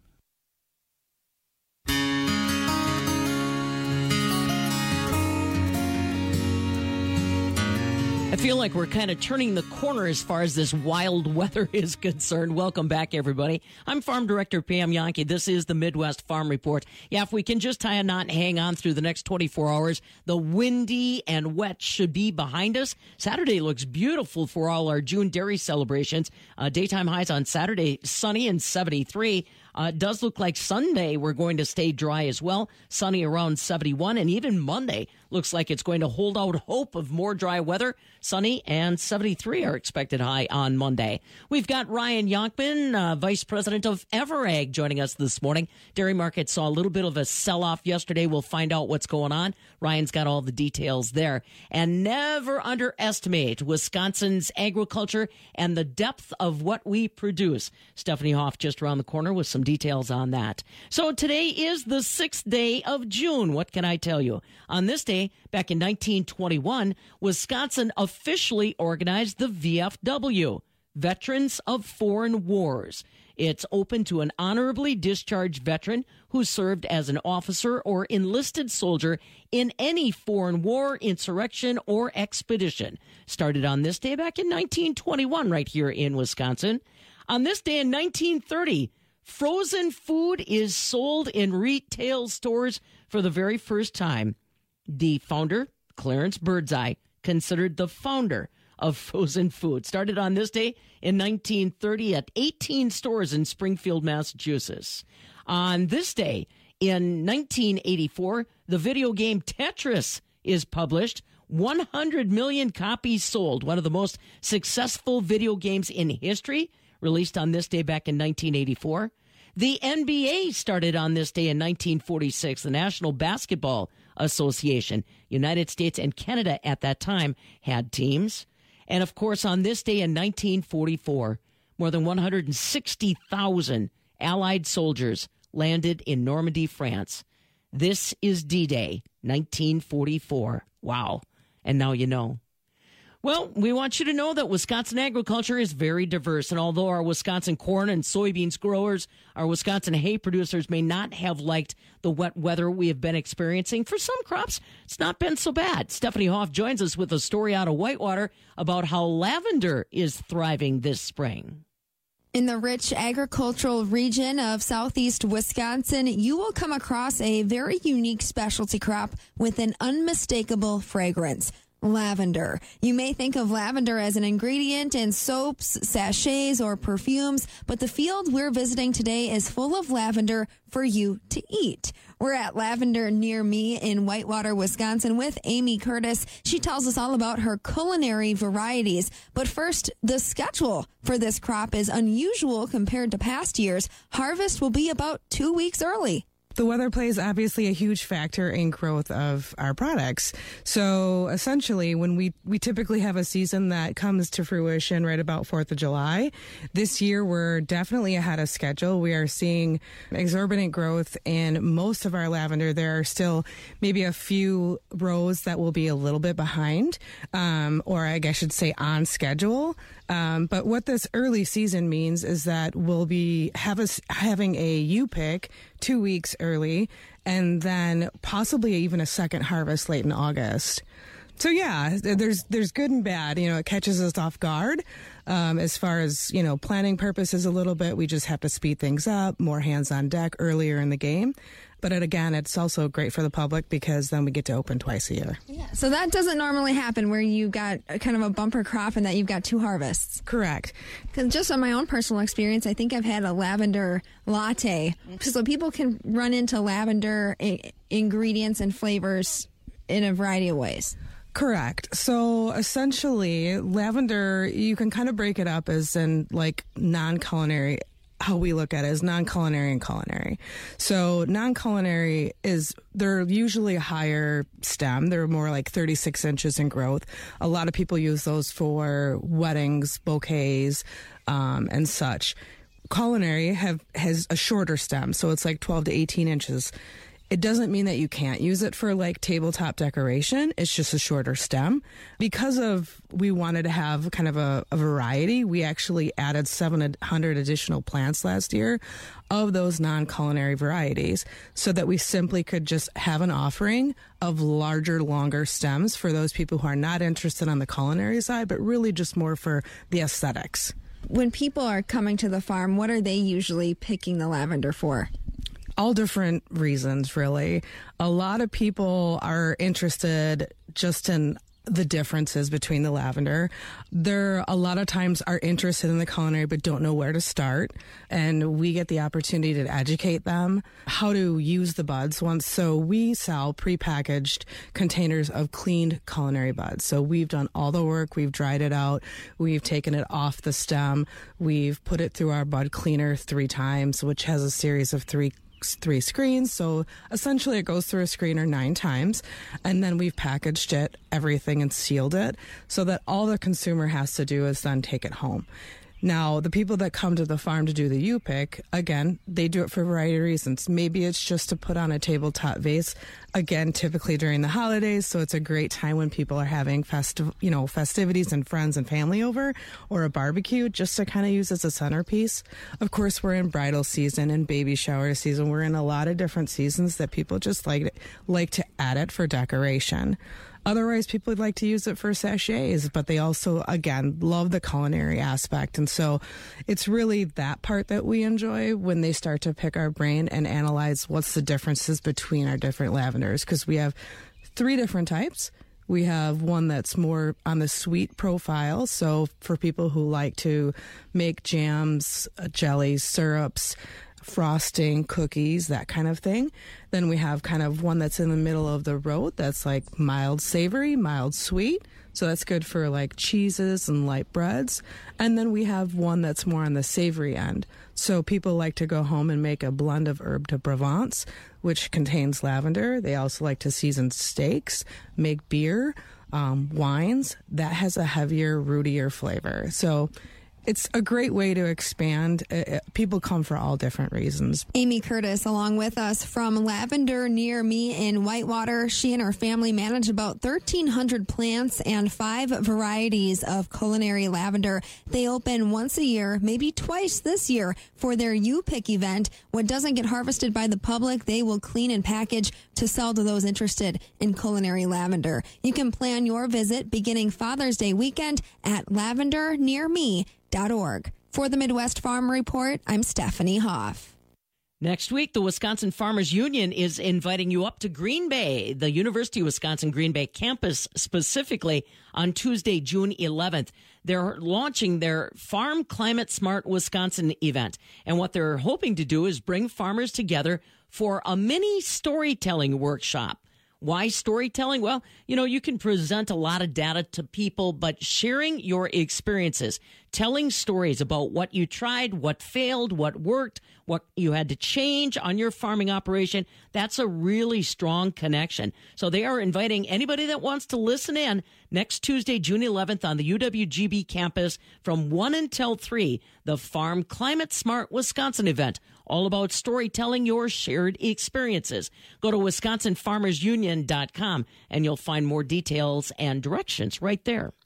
Speaker 19: I feel like we're kind of turning the corner as far as this wild weather is concerned. Welcome back, everybody. I'm Farm Director Pam Yankee. This is the Midwest Farm Report. Yeah, if we can just tie a knot and hang on through the next twenty-four hours, the windy and wet should be behind us. Saturday looks beautiful for all our June dairy celebrations. Uh, daytime highs on Saturday, sunny and seventy-three. Uh, it does look like Sunday we're going to stay dry as well, sunny around seventy-one, and even Monday looks like it's going to hold out hope of more dry weather. Sunny and seventy-three are expected high on Monday. We've got Ryan Yonkman, uh, Vice President of Everag, joining us this morning. Dairy market saw a little bit of a sell-off yesterday. We'll find out what's going on. Ryan's got all the details there. And never underestimate Wisconsin's agriculture and the depth of what we produce. Stephanie Hoff just around the corner with some details on that. So today is the sixth day of June. What can I tell you? On this day, back in nineteen twenty-one, Wisconsin officially organized the V F W, Veterans of Foreign Wars. It's open to an honorably discharged veteran who served as an officer or enlisted soldier in any foreign war, insurrection, or expedition. Started on this day back in nineteen twenty-one right here in Wisconsin. On this day in nineteen thirty, frozen food is sold in retail stores for the very first time. The founder, Clarence Birdseye, considered the founder of frozen food. Started on this day in nineteen thirty at eighteen stores in Springfield, Massachusetts. On this day in nineteen eighty-four, the video game Tetris is published. one hundred million copies sold. One of the most successful video games in history. Released on this day back in nineteen eighty-four. The N B A started on this day in nineteen forty-six. The National Basketball Association, United States and Canada at that time, had teams. And of course, on this day in nineteen forty-four, more than one hundred sixty thousand Allied soldiers landed in Normandy, France. This is D-Day, nineteen forty-four. Wow. And now you know. Well, we want you to know that Wisconsin agriculture is very diverse, and although our Wisconsin corn and soybeans growers, our Wisconsin hay producers may not have liked the wet weather we have been experiencing, for some crops, it's not been so bad. Stephanie Hoff joins us with a story out of Whitewater about how lavender is thriving this spring.
Speaker 20: In the rich agricultural region of southeast Wisconsin, you will come across a very unique specialty crop with an unmistakable fragrance. Lavender. You may think of lavender as an ingredient in soaps, sachets, or perfumes, but the field we're visiting today is full of lavender for you to eat. We're at Lavender Near Me in Whitewater, Wisconsin with Amy Curtis. She tells us all about her culinary varieties. But first, the schedule for this crop is unusual compared to past years. Harvest will be about two weeks early.
Speaker 21: The weather plays obviously a huge factor in growth of our products. So essentially, when we, we typically have a season that comes to fruition right about fourth of July, this year we're definitely ahead of schedule. We are seeing exorbitant growth in most of our lavender. There are still maybe a few rows that will be a little bit behind, um, or I guess I should say on schedule. Um, but what this early season means is that we'll be have a, having a U-pick two weeks early, and then possibly even a second harvest late in August. So yeah, there's there's good and bad. You know, it catches us off guard. Um, as far as, you know, planning purposes a little bit, we just have to speed things up, more hands on deck earlier in the game. But it, again, it's also great for the public because then we get to open twice a year.
Speaker 20: Yeah. So that doesn't normally happen where you've got a, kind of a bumper crop and that you've got two harvests.
Speaker 21: Correct.
Speaker 20: Because just on my own personal experience, I think I've had a lavender latte. So people can run into lavender I- ingredients and flavors in a variety of ways.
Speaker 21: Correct. So essentially, lavender, you can kind of break it up as in like non-culinary. How we look at it is non-culinary and culinary. So non-culinary is, they're usually a higher stem. They're more like thirty-six inches in growth. A lot of people use those for weddings, bouquets, um, and such. Culinary have has a shorter stem, so it's like twelve to eighteen inches. It doesn't mean that you can't use it for like tabletop decoration. It's just a shorter stem. Because of we wanted to have kind of a, a variety, we actually added seven hundred additional plants last year of those non-culinary varieties so that we simply could just have an offering of larger, longer stems for those people who are not interested on the culinary side, but really just more for the aesthetics.
Speaker 20: When people are coming to the farm, what are they usually picking the lavender for?
Speaker 21: All different reasons, really. A lot of people are interested just in the differences between the lavender. There a lot of times are interested in the culinary but don't know where to start. And we get the opportunity to educate them how to use the buds once. So we sell prepackaged containers of cleaned culinary buds. So we've done all the work. We've dried it out. We've taken it off the stem. We've put it through our bud cleaner three times, which has a series of three three screens. So essentially it goes through a screener nine times, and then we've packaged it, everything, and sealed it so that all the consumer has to do is then take it home. Now, the people that come to the farm to do the U-Pick, again, they do it for a variety of reasons. Maybe it's just to put on a tabletop vase, again, typically during the holidays, so it's a great time when people are having festiv- you know, festivities and friends and family over, or a barbecue, just to kind of use as a centerpiece. Of course, we're in bridal season and baby shower season. We're in a lot of different seasons that people just like, like to add it for decoration. Otherwise, people would like to use it for sachets, but they also, again, love the culinary aspect. And so it's really that part that we enjoy when they start to pick our brain and analyze what's the differences between our different lavenders, because we have three different types. We have one that's more on the sweet profile. So for people who like to make jams, jellies, syrups, frosting, cookies, that kind of thing. Then we have kind of one that's in the middle of the road that's like mild savory, mild sweet. So that's good for like cheeses and light breads. And then we have one that's more on the savory end. So people like to go home and make a blend of herb de Provence, which contains lavender. They also like to season steaks, make beer, um, wines. That has a heavier, rootier flavor. So it's a great way to expand. Uh, people come for all different reasons.
Speaker 20: Amy Curtis, along with us from Lavender Near Me in Whitewater. She and her family manage about thirteen hundred plants and five varieties of culinary lavender. They open once a year, maybe twice this year, for their U-Pick event. What doesn't get harvested by the public, they will clean and package to sell to those interested in culinary lavender. You can plan your visit beginning Father's Day weekend at lavender near me dot org. For the Midwest Farm Report, I'm Stephanie Hoff.
Speaker 19: Next week, the Wisconsin Farmers Union is inviting you up to Green Bay, the University of Wisconsin Green Bay campus specifically, on Tuesday, June eleventh. They're launching their Farm Climate Smart Wisconsin event. And what they're hoping to do is bring farmers together for a mini storytelling workshop. Why storytelling? Well, you know, you can present a lot of data to people, but sharing your experiences, telling stories about what you tried, what failed, what worked, what you had to change on your farming operation, that's a really strong connection. So they are inviting anybody that wants to listen in next Tuesday, June eleventh on the U W G B campus from one until three, the Farm Climate Smart Wisconsin event. All about storytelling your shared experiences. Go to wisconsin farmers union dot com and you'll find more details and directions right there.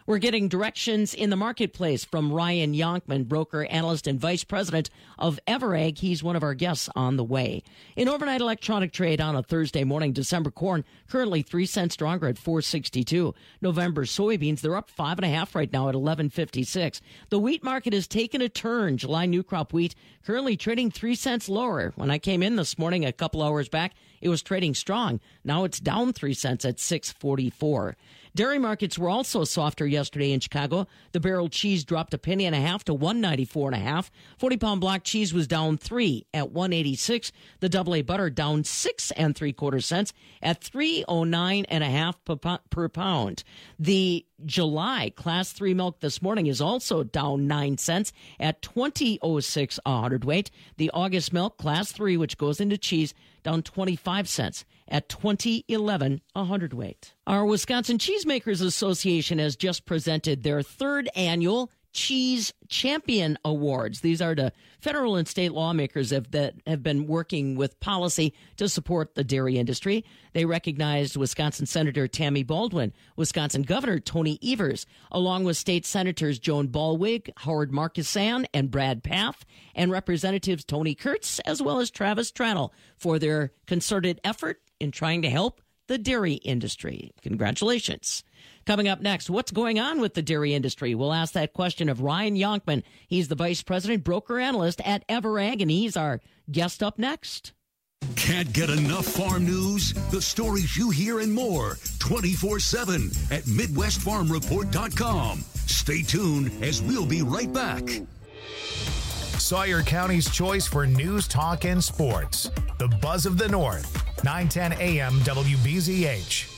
Speaker 19: We're getting directions in the marketplace from Ryan Yonkman, broker, analyst, and vice president of Everag. He's one of our guests on the way. In overnight electronic trade on a Thursday morning, December corn currently three cents stronger at four sixty-two. November soybeans, they're up five and a half right now at eleven fifty-six. The wheat market has taken a turn. July new crop wheat currently trading three cents lower. When I came in this morning a couple hours back, it was trading strong. Now it's down three cents at six forty-four. Dairy markets were also softer yesterday in Chicago. The barrel cheese dropped a penny and a half to one ninety-four and a half. forty pound block cheese was down three at one eighty-six. The double A butter down six and three quarter cents at three oh nine and a half per pound. The July class three milk this morning is also down nine cents at twenty oh six a hundredweight. The August milk class three, which goes into cheese, down twenty-five cents at twenty eleven a hundredweight. Our Wisconsin Cheesemakers Association has just presented their third annual Cheese Champion Awards. These are to federal and state lawmakers have, that have been working with policy to support the dairy industry. They recognized Wisconsin Senator Tammy Baldwin, Wisconsin Governor Tony Evers, along with state senators Joan Ballwig, Howard Markusan, and Brad Pfaff, and Representatives Tony Kurtz, as well as Travis Tranel, for their concerted effort in trying to help the dairy industry. Congratulations. Coming up next, what's going on with the dairy industry? We'll ask that question of Ryan Yonkman. He's the vice president, broker analyst at Everag, and he's our guest up next.
Speaker 3: Can't get enough farm news? The stories you hear and more twenty-four seven at Midwest Farm Report dot com. Stay tuned as we'll be right back.
Speaker 1: Sawyer County's choice for news, talk, and sports. The Buzz of the North. nine ten A M W B Z H.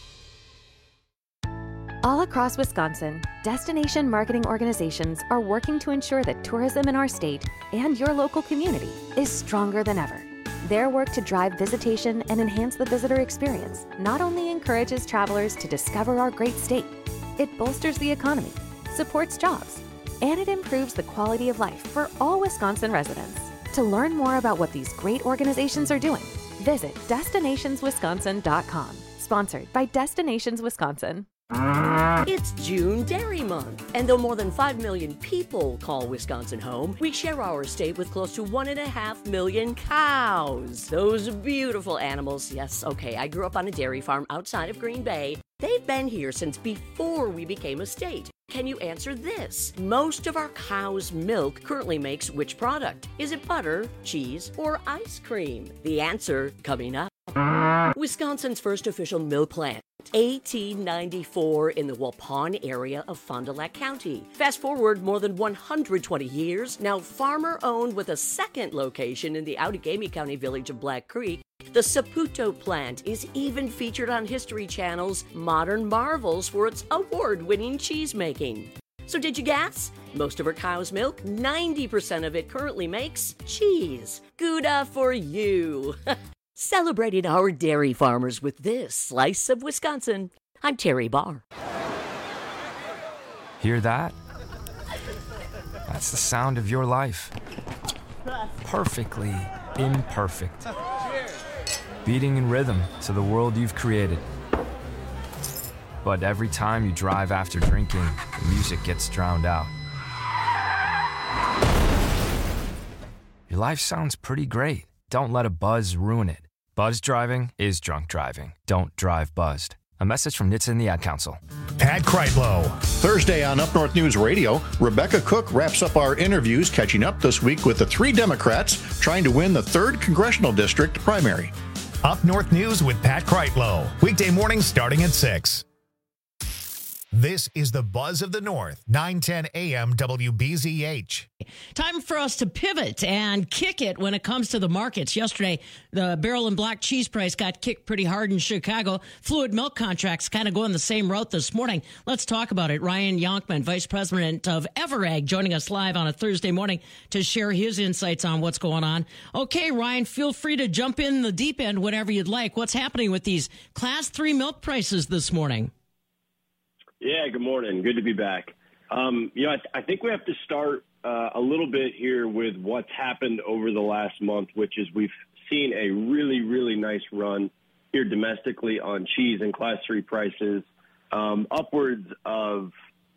Speaker 7: All across Wisconsin, destination marketing organizations are working to ensure that tourism in our state and your local community is stronger than ever. Their work to drive visitation and enhance the visitor experience not only encourages travelers to discover our great state, it bolsters the economy, supports jobs, and it improves the quality of life for all Wisconsin residents. To learn more about what these great organizations are doing, visit destinations wisconsin dot com. Sponsored by Destinations Wisconsin.
Speaker 2: It's June Dairy Month, and though more than five million people call Wisconsin home, we share our state with close to one and a half million cows. Those beautiful animals. Yes, okay, I grew up on a dairy farm outside of Green Bay. They've been here since before we became a state. Can you answer this? Most of our cow's milk currently makes which product? Is it butter, cheese, or ice cream? The answer coming up. Wisconsin's first official milk plant, eighteen ninety-four, in the Waupun area of Fond du Lac County. Fast forward more than one hundred twenty years, now farmer-owned with a second location in the Outagamie County village of Black Creek. The Saputo plant is even featured on History Channel's Modern Marvels for its award-winning cheese making. So did you guess? Most of our cow's milk, ninety percent of it currently makes cheese. Gouda for you! Celebrating our dairy farmers with this slice of Wisconsin. I'm Terry Barr.
Speaker 8: Hear that? That's the sound of your life. Perfectly imperfect. Beating in rhythm to the world you've created. But every time you drive after drinking, the music gets drowned out. Your life sounds pretty great. Don't let a buzz ruin it. Buzz driving is drunk driving. Don't drive buzzed. A message from N H T S A and the Ad Council.
Speaker 1: Pat Kreitlow.
Speaker 17: Thursday on Up North News Radio, Rebecca Cook wraps up our interviews, catching up this week with the three Democrats trying to win the third Congressional District primary.
Speaker 1: Up North News with Pat Kreitlow. Weekday mornings starting at six. This is the Buzz of the North, nine ten A M W B Z H.
Speaker 19: Time for us to pivot and kick it when it comes to the markets. Yesterday, the barrel and block cheese price got kicked pretty hard in Chicago. Fluid milk contracts kind of going the same route this morning. Let's talk about it. Ryan Yonkman, Vice President of Everag, joining us live on a Thursday morning to share his insights on what's going on. Okay, Ryan, feel free to jump in the deep end whenever you'd like. What's happening with these Class three milk prices this morning?
Speaker 9: Yeah, good morning. Good to be back. Um, you know, I, th- I think we have to start uh, a little bit here with what's happened over the last month, which is we've seen a really, really nice run here domestically on cheese and Class three prices, um, upwards of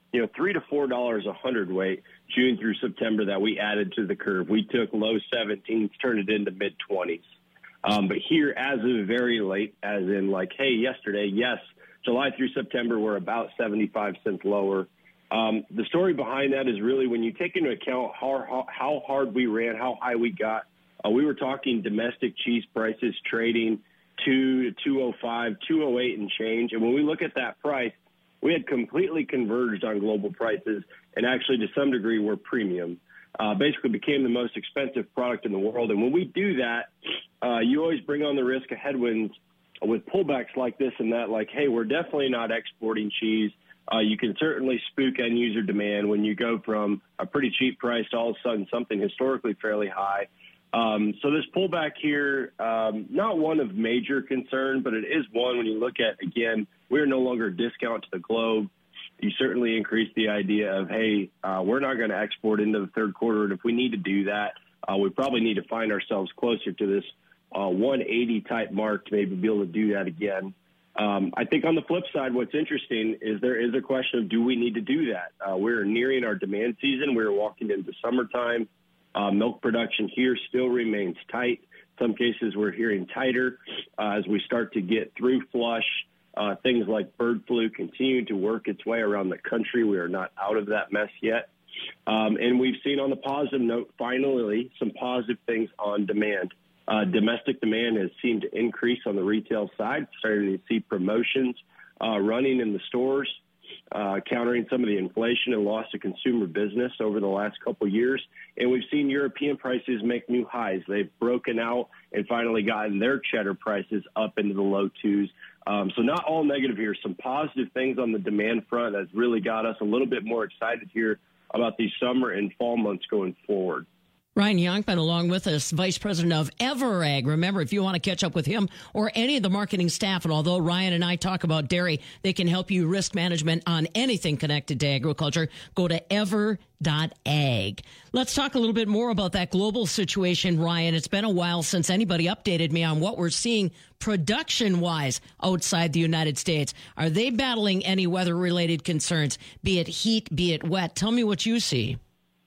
Speaker 9: you know, three to four dollars a hundredweight June through September that we added to the curve. We took low seventeens, turned it into mid twenties. Um, but here, as of very late, as in like, hey, yesterday, yes, July through September, we're about seventy-five cents lower. Um, the story behind that is really when you take into account how, how, how hard we ran, how high we got. Uh, we were talking domestic cheese prices trading two to two oh five, two oh eight and change. And when we look at that price, we had completely converged on global prices and actually to some degree were premium. Uh, basically became the most expensive product in the world. And when we do that, uh, you always bring on the risk of headwinds with pullbacks like this and that, like, hey, we're definitely not exporting cheese. Uh, you can certainly spook end user demand when you go from a pretty cheap price to all of a sudden something historically fairly high. Um, so this pullback here, um, not one of major concern, but it is one when you look at, again, we're no longer a discount to the globe. You certainly increase the idea of, hey, uh, we're not going to export into the third quarter. And if we need to do that, uh, we probably need to find ourselves closer to this uh, one eighty type mark to maybe be able to do that again. Um, I think on the flip side, what's interesting is there is a question of do we need to do that? Uh, we're nearing our demand season. We're walking into summertime. Uh, milk production here still remains tight. Some cases we're hearing tighter uh, as we start to get through flush. Uh, things like bird flu continue to work its way around the country. We are not out of that mess yet. Um, and we've seen on the positive note, finally, some positive things on demand. Uh, domestic demand has seemed to increase on the retail side, starting to see promotions uh, running in the stores, uh, countering some of the inflation and loss of consumer business over the last couple of years. And we've seen European prices make new highs. They've broken out and finally gotten their cheddar prices up into the low twos. Um, so not all negative here. Some positive things on the demand front that's really got us a little bit more excited here about these summer and fall months going forward.
Speaker 19: Ryan Yonkman along with us, Vice President of Everag. Remember, if you want to catch up with him or any of the marketing staff, and although Ryan and I talk about dairy, they can help you risk management on anything connected to agriculture. Go to ever dot ag. Let's talk a little bit more about that global situation, Ryan. It's been a while since anybody updated me on what we're seeing production-wise outside the United States. Are they battling any weather-related concerns, be it heat, be it wet? Tell me what you see.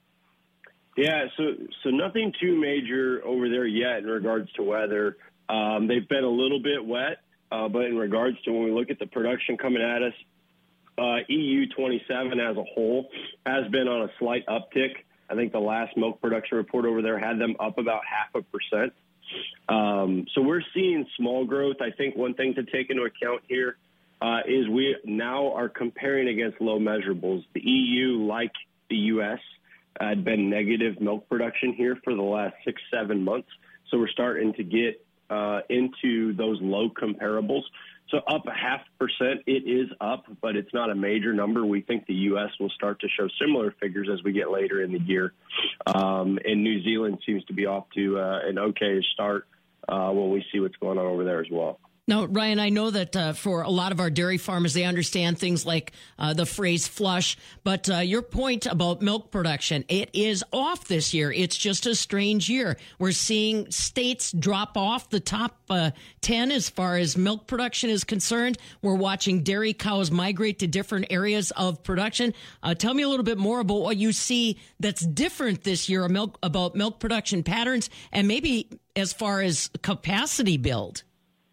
Speaker 9: Yeah, so so nothing too major over there yet in regards to weather. Um, they've been a little bit wet, uh, but in regards to when we look at the production coming at us, uh, E U twenty-seven as a whole has been on a slight uptick. I think the last milk production report over there had them up about half a percent. Um, so we're seeing small growth. I think one thing to take into account here uh, is we now are comparing against low measurables. The E U, like the U S, had been negative milk production here for the last six, seven months. So we're starting to get uh, into those low comparables. So up a half percent, it is up, but it's not a major number. We think the U S will start to show similar figures as we get later in the year. Um, and New Zealand seems to be off to uh, an okay start uh, when we see what's going on over there as well.
Speaker 19: Now, Ryan, I know that uh, for a lot of our dairy farmers, they understand things like uh, the phrase flush. But uh, your point about milk production, it is off this year. It's just a strange year. We're seeing states drop off the top uh, ten as far as milk production is concerned. We're watching dairy cows migrate to different areas of production. Uh, tell me a little bit more about what you see that's different this year milk, about milk production patterns and maybe as far as capacity build.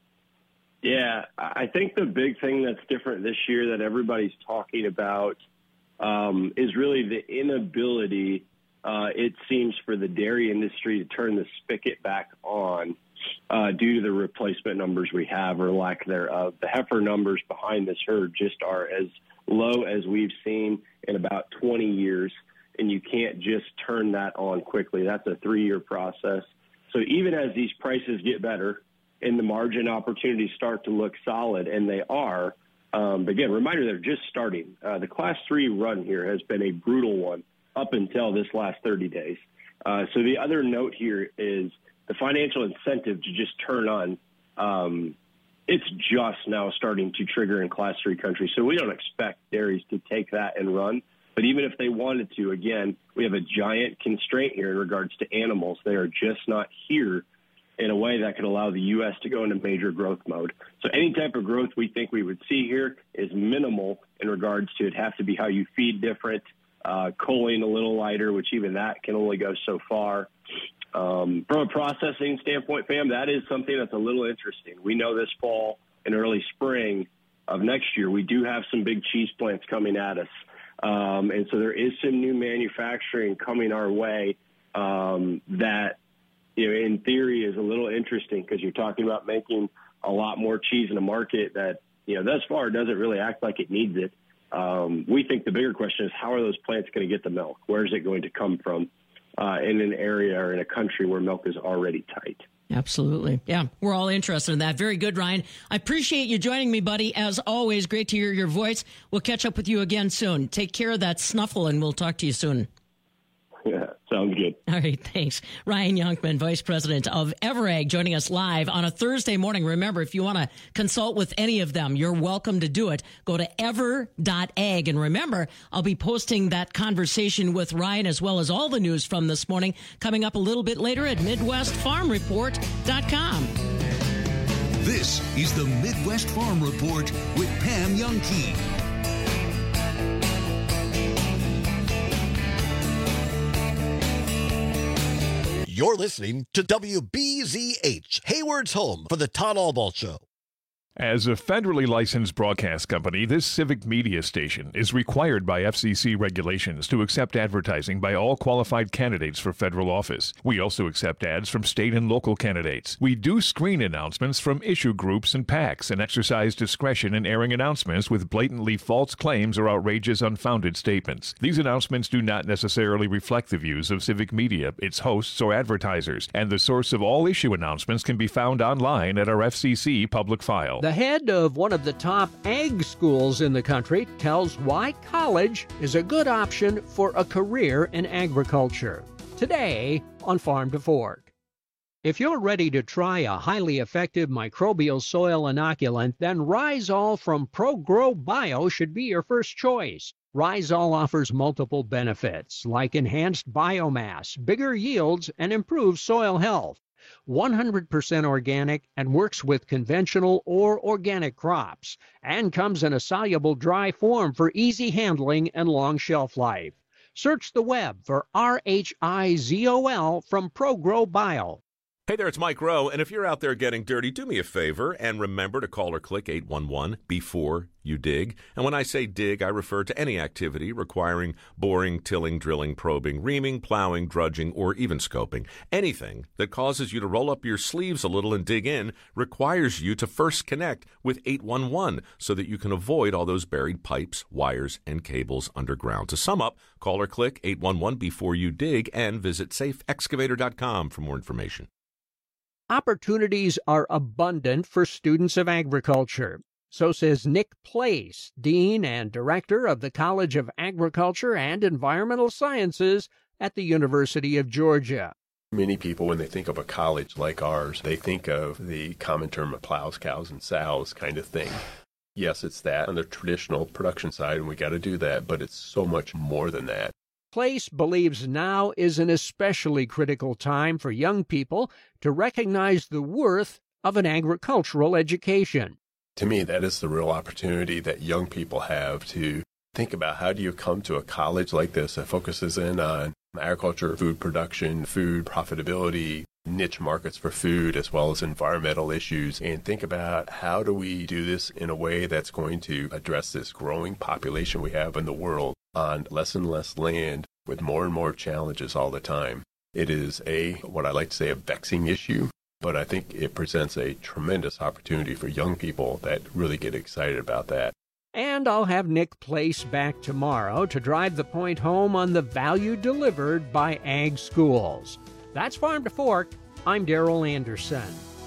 Speaker 9: Yeah, I think the big thing that's different this year that everybody's talking about um, is really the inability, uh, it seems, for the dairy industry to turn the spigot back on uh, due to the replacement numbers we have or lack thereof. The heifer numbers behind this herd just are as low as we've seen in about twenty years, and you can't just turn that on quickly. That's a three-year process. So even as these prices get better, and the margin opportunities start to look solid, and they are. Um, but again, reminder, they're just starting. Uh, the Class three run here has been a brutal one up until this last thirty days. Uh, so the other note here is the financial incentive to just turn on. Um, it's just now starting to trigger in Class three countries. So we don't expect dairies to take that and run. But even if they wanted to, again, we have a giant constraint here in regards to animals. They are just not here in a way that could allow the U S to go into major growth mode. So any type of growth we think we would see here is minimal in regards to it have to be how you feed different, uh, culling a little lighter, which even that can only go so far. Um, from a processing standpoint, fam, that is something that's a little interesting. We know this fall and early spring of next year, we do have some big cheese plants coming at us. Um, and so there is some new manufacturing coming our way um, that, you know, in theory is a little interesting because you're talking about making a lot more cheese in a market that, you know, thus far doesn't really act like it needs it. Um, we think the bigger question is how are those plants going to get the milk? Where is it going to come from uh, in an area or in a country where milk is already tight?
Speaker 19: Absolutely. Yeah, we're all interested in that. Very good, Ryan. I appreciate you joining me, buddy. As always, great to hear your voice. We'll catch up with you again soon. Take care of that snuffle, and we'll talk to you soon.
Speaker 9: Yeah, sounds good.
Speaker 19: All right, thanks. Ryan Youngman, Vice President of Everag, joining us live on a Thursday morning. Remember, if you want to consult with any of them, you're welcome to do it. Go to ever dot ag. And remember, I'll be posting that conversation with Ryan as well as all the news from this morning coming up a little bit later at Midwest Farm Report dot com.
Speaker 3: This is the Midwest Farm Report with Pam Youngke.
Speaker 11: You're listening to W B Z H, Hayward's home for the Todd Albaugh Show.
Speaker 10: As a federally licensed broadcast company, this civic media station is required by F C C regulations to accept advertising by all qualified candidates for federal office. We also accept ads from state and local candidates. We do screen announcements from issue groups and PACs and exercise discretion in airing announcements with blatantly false claims or outrageous, unfounded statements. These announcements do not necessarily reflect the views of civic media, its hosts, or advertisers, and the source of all issue announcements can be found online at our F C C public file.
Speaker 12: The head of one of the top ag schools in the country tells why college is a good option for a career in agriculture. Today on Farm to Fork. If you're ready to try a highly effective microbial soil inoculant, then Rhizol from ProGrow Bio should be your first choice. Rhizol offers multiple benefits like enhanced biomass, bigger yields, and improved soil health. one hundred percent organic and works with conventional or organic crops, and comes in a soluble dry form for easy handling and long shelf life. Search the web for R H I Z O L from ProGrow Bio.
Speaker 22: Hey there, it's Mike Rowe, and if you're out there getting dirty, do me a favor and remember to call or click eight one one before you dig. And when I say dig, I refer to any activity requiring boring, tilling, drilling, probing, reaming, plowing, drudging, or even scoping. Anything that causes you to roll up your sleeves a little and dig in requires you to first connect with eight one one so that you can avoid all those buried pipes, wires, and cables underground. To sum up, call or click eight one one before you dig and visit safe excavator dot com for more information.
Speaker 12: Opportunities are abundant for students of agriculture. So says Nick Place, Dean and Director of the College of Agriculture and Environmental Sciences at the University of Georgia.
Speaker 23: Many people, when they think of a college like ours, they think of the common term of plows, cows, and sows kind of thing. Yes, it's that on the traditional production side, and we got to do that, but it's so much more than that.
Speaker 12: Place believes now is an especially critical time for young people to recognize the worth of an agricultural education.
Speaker 23: To me, that is the real opportunity that young people have to think about how do you come to a college like this that focuses in on agriculture, food production, food profitability, niche markets for food, as well as environmental issues, and think about how do we do this in a way that's going to address this growing population we have in the world on less and less land with more and more challenges all the time. It is a, what I like to say, a vexing issue, but I think it presents a tremendous opportunity for young people that really get excited about that.
Speaker 12: And I'll have Nick Place back tomorrow to drive the point home on the value delivered by ag schools. That's Farm to Fork. I'm Darrell Anderson.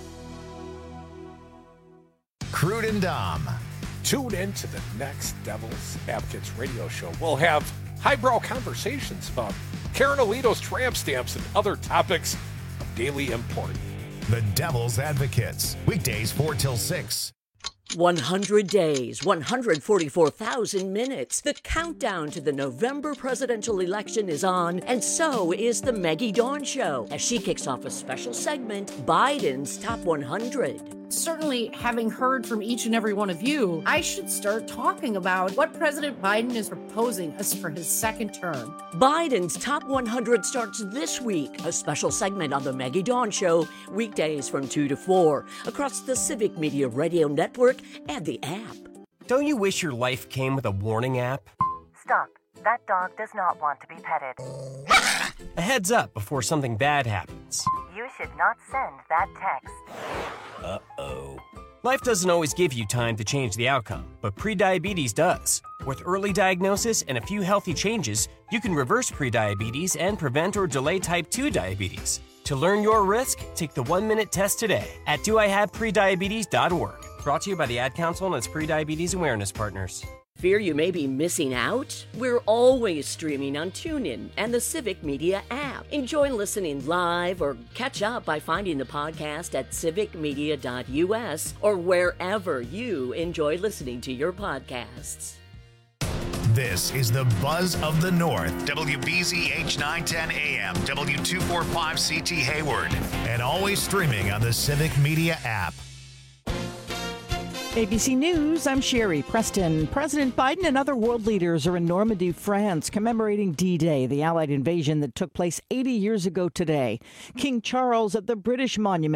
Speaker 1: Crude and Dom.
Speaker 24: Tune in to the next Devil's Advocates radio show. We'll have highbrow conversations about Karen Alito's tramp stamps and other topics of daily import.
Speaker 1: The Devil's Advocates. Weekdays four till six.
Speaker 2: one hundred days, one hundred forty-four thousand minutes. The countdown to the November presidential election is on, and so is the Maggie Dawn Show, as she kicks off a special segment, Biden's Top one hundred.
Speaker 6: Certainly, having heard from each and every one of you, I should start talking about what President Biden is proposing us for his second term.
Speaker 2: Biden's Top one hundred starts this week, a special segment on the Maggie Dawn Show, weekdays from two to four, across the Civic Media Radio Network and the app.
Speaker 13: Don't you wish your life came with a warning app?
Speaker 14: Stop. That dog does not want to be petted.
Speaker 13: A heads up before something bad happens.
Speaker 14: You should not send that text.
Speaker 13: Uh-oh. Life doesn't always give you time to change the outcome, but prediabetes does. With early diagnosis and a few healthy changes, you can reverse prediabetes and prevent or delay type two diabetes. To learn your risk, take the one-minute test today at do I have prediabetes dot org. Brought to you by the Ad Council and its prediabetes awareness partners.
Speaker 2: Fear you may be missing out? We're always streaming on TuneIn and the Civic Media app. Enjoy listening live or catch up by finding the podcast at civic media dot u s or wherever you enjoy listening to your podcasts.
Speaker 1: This is the Buzz of the North, W B Z H nine ten A M, W two forty-five C T Hayward, and always streaming on the Civic Media app.
Speaker 15: A B C News, I'm Sherry Preston. President Biden and other world leaders are in Normandy, France, commemorating D-Day, the Allied invasion that took place eighty years ago today. King Charles at the British Monument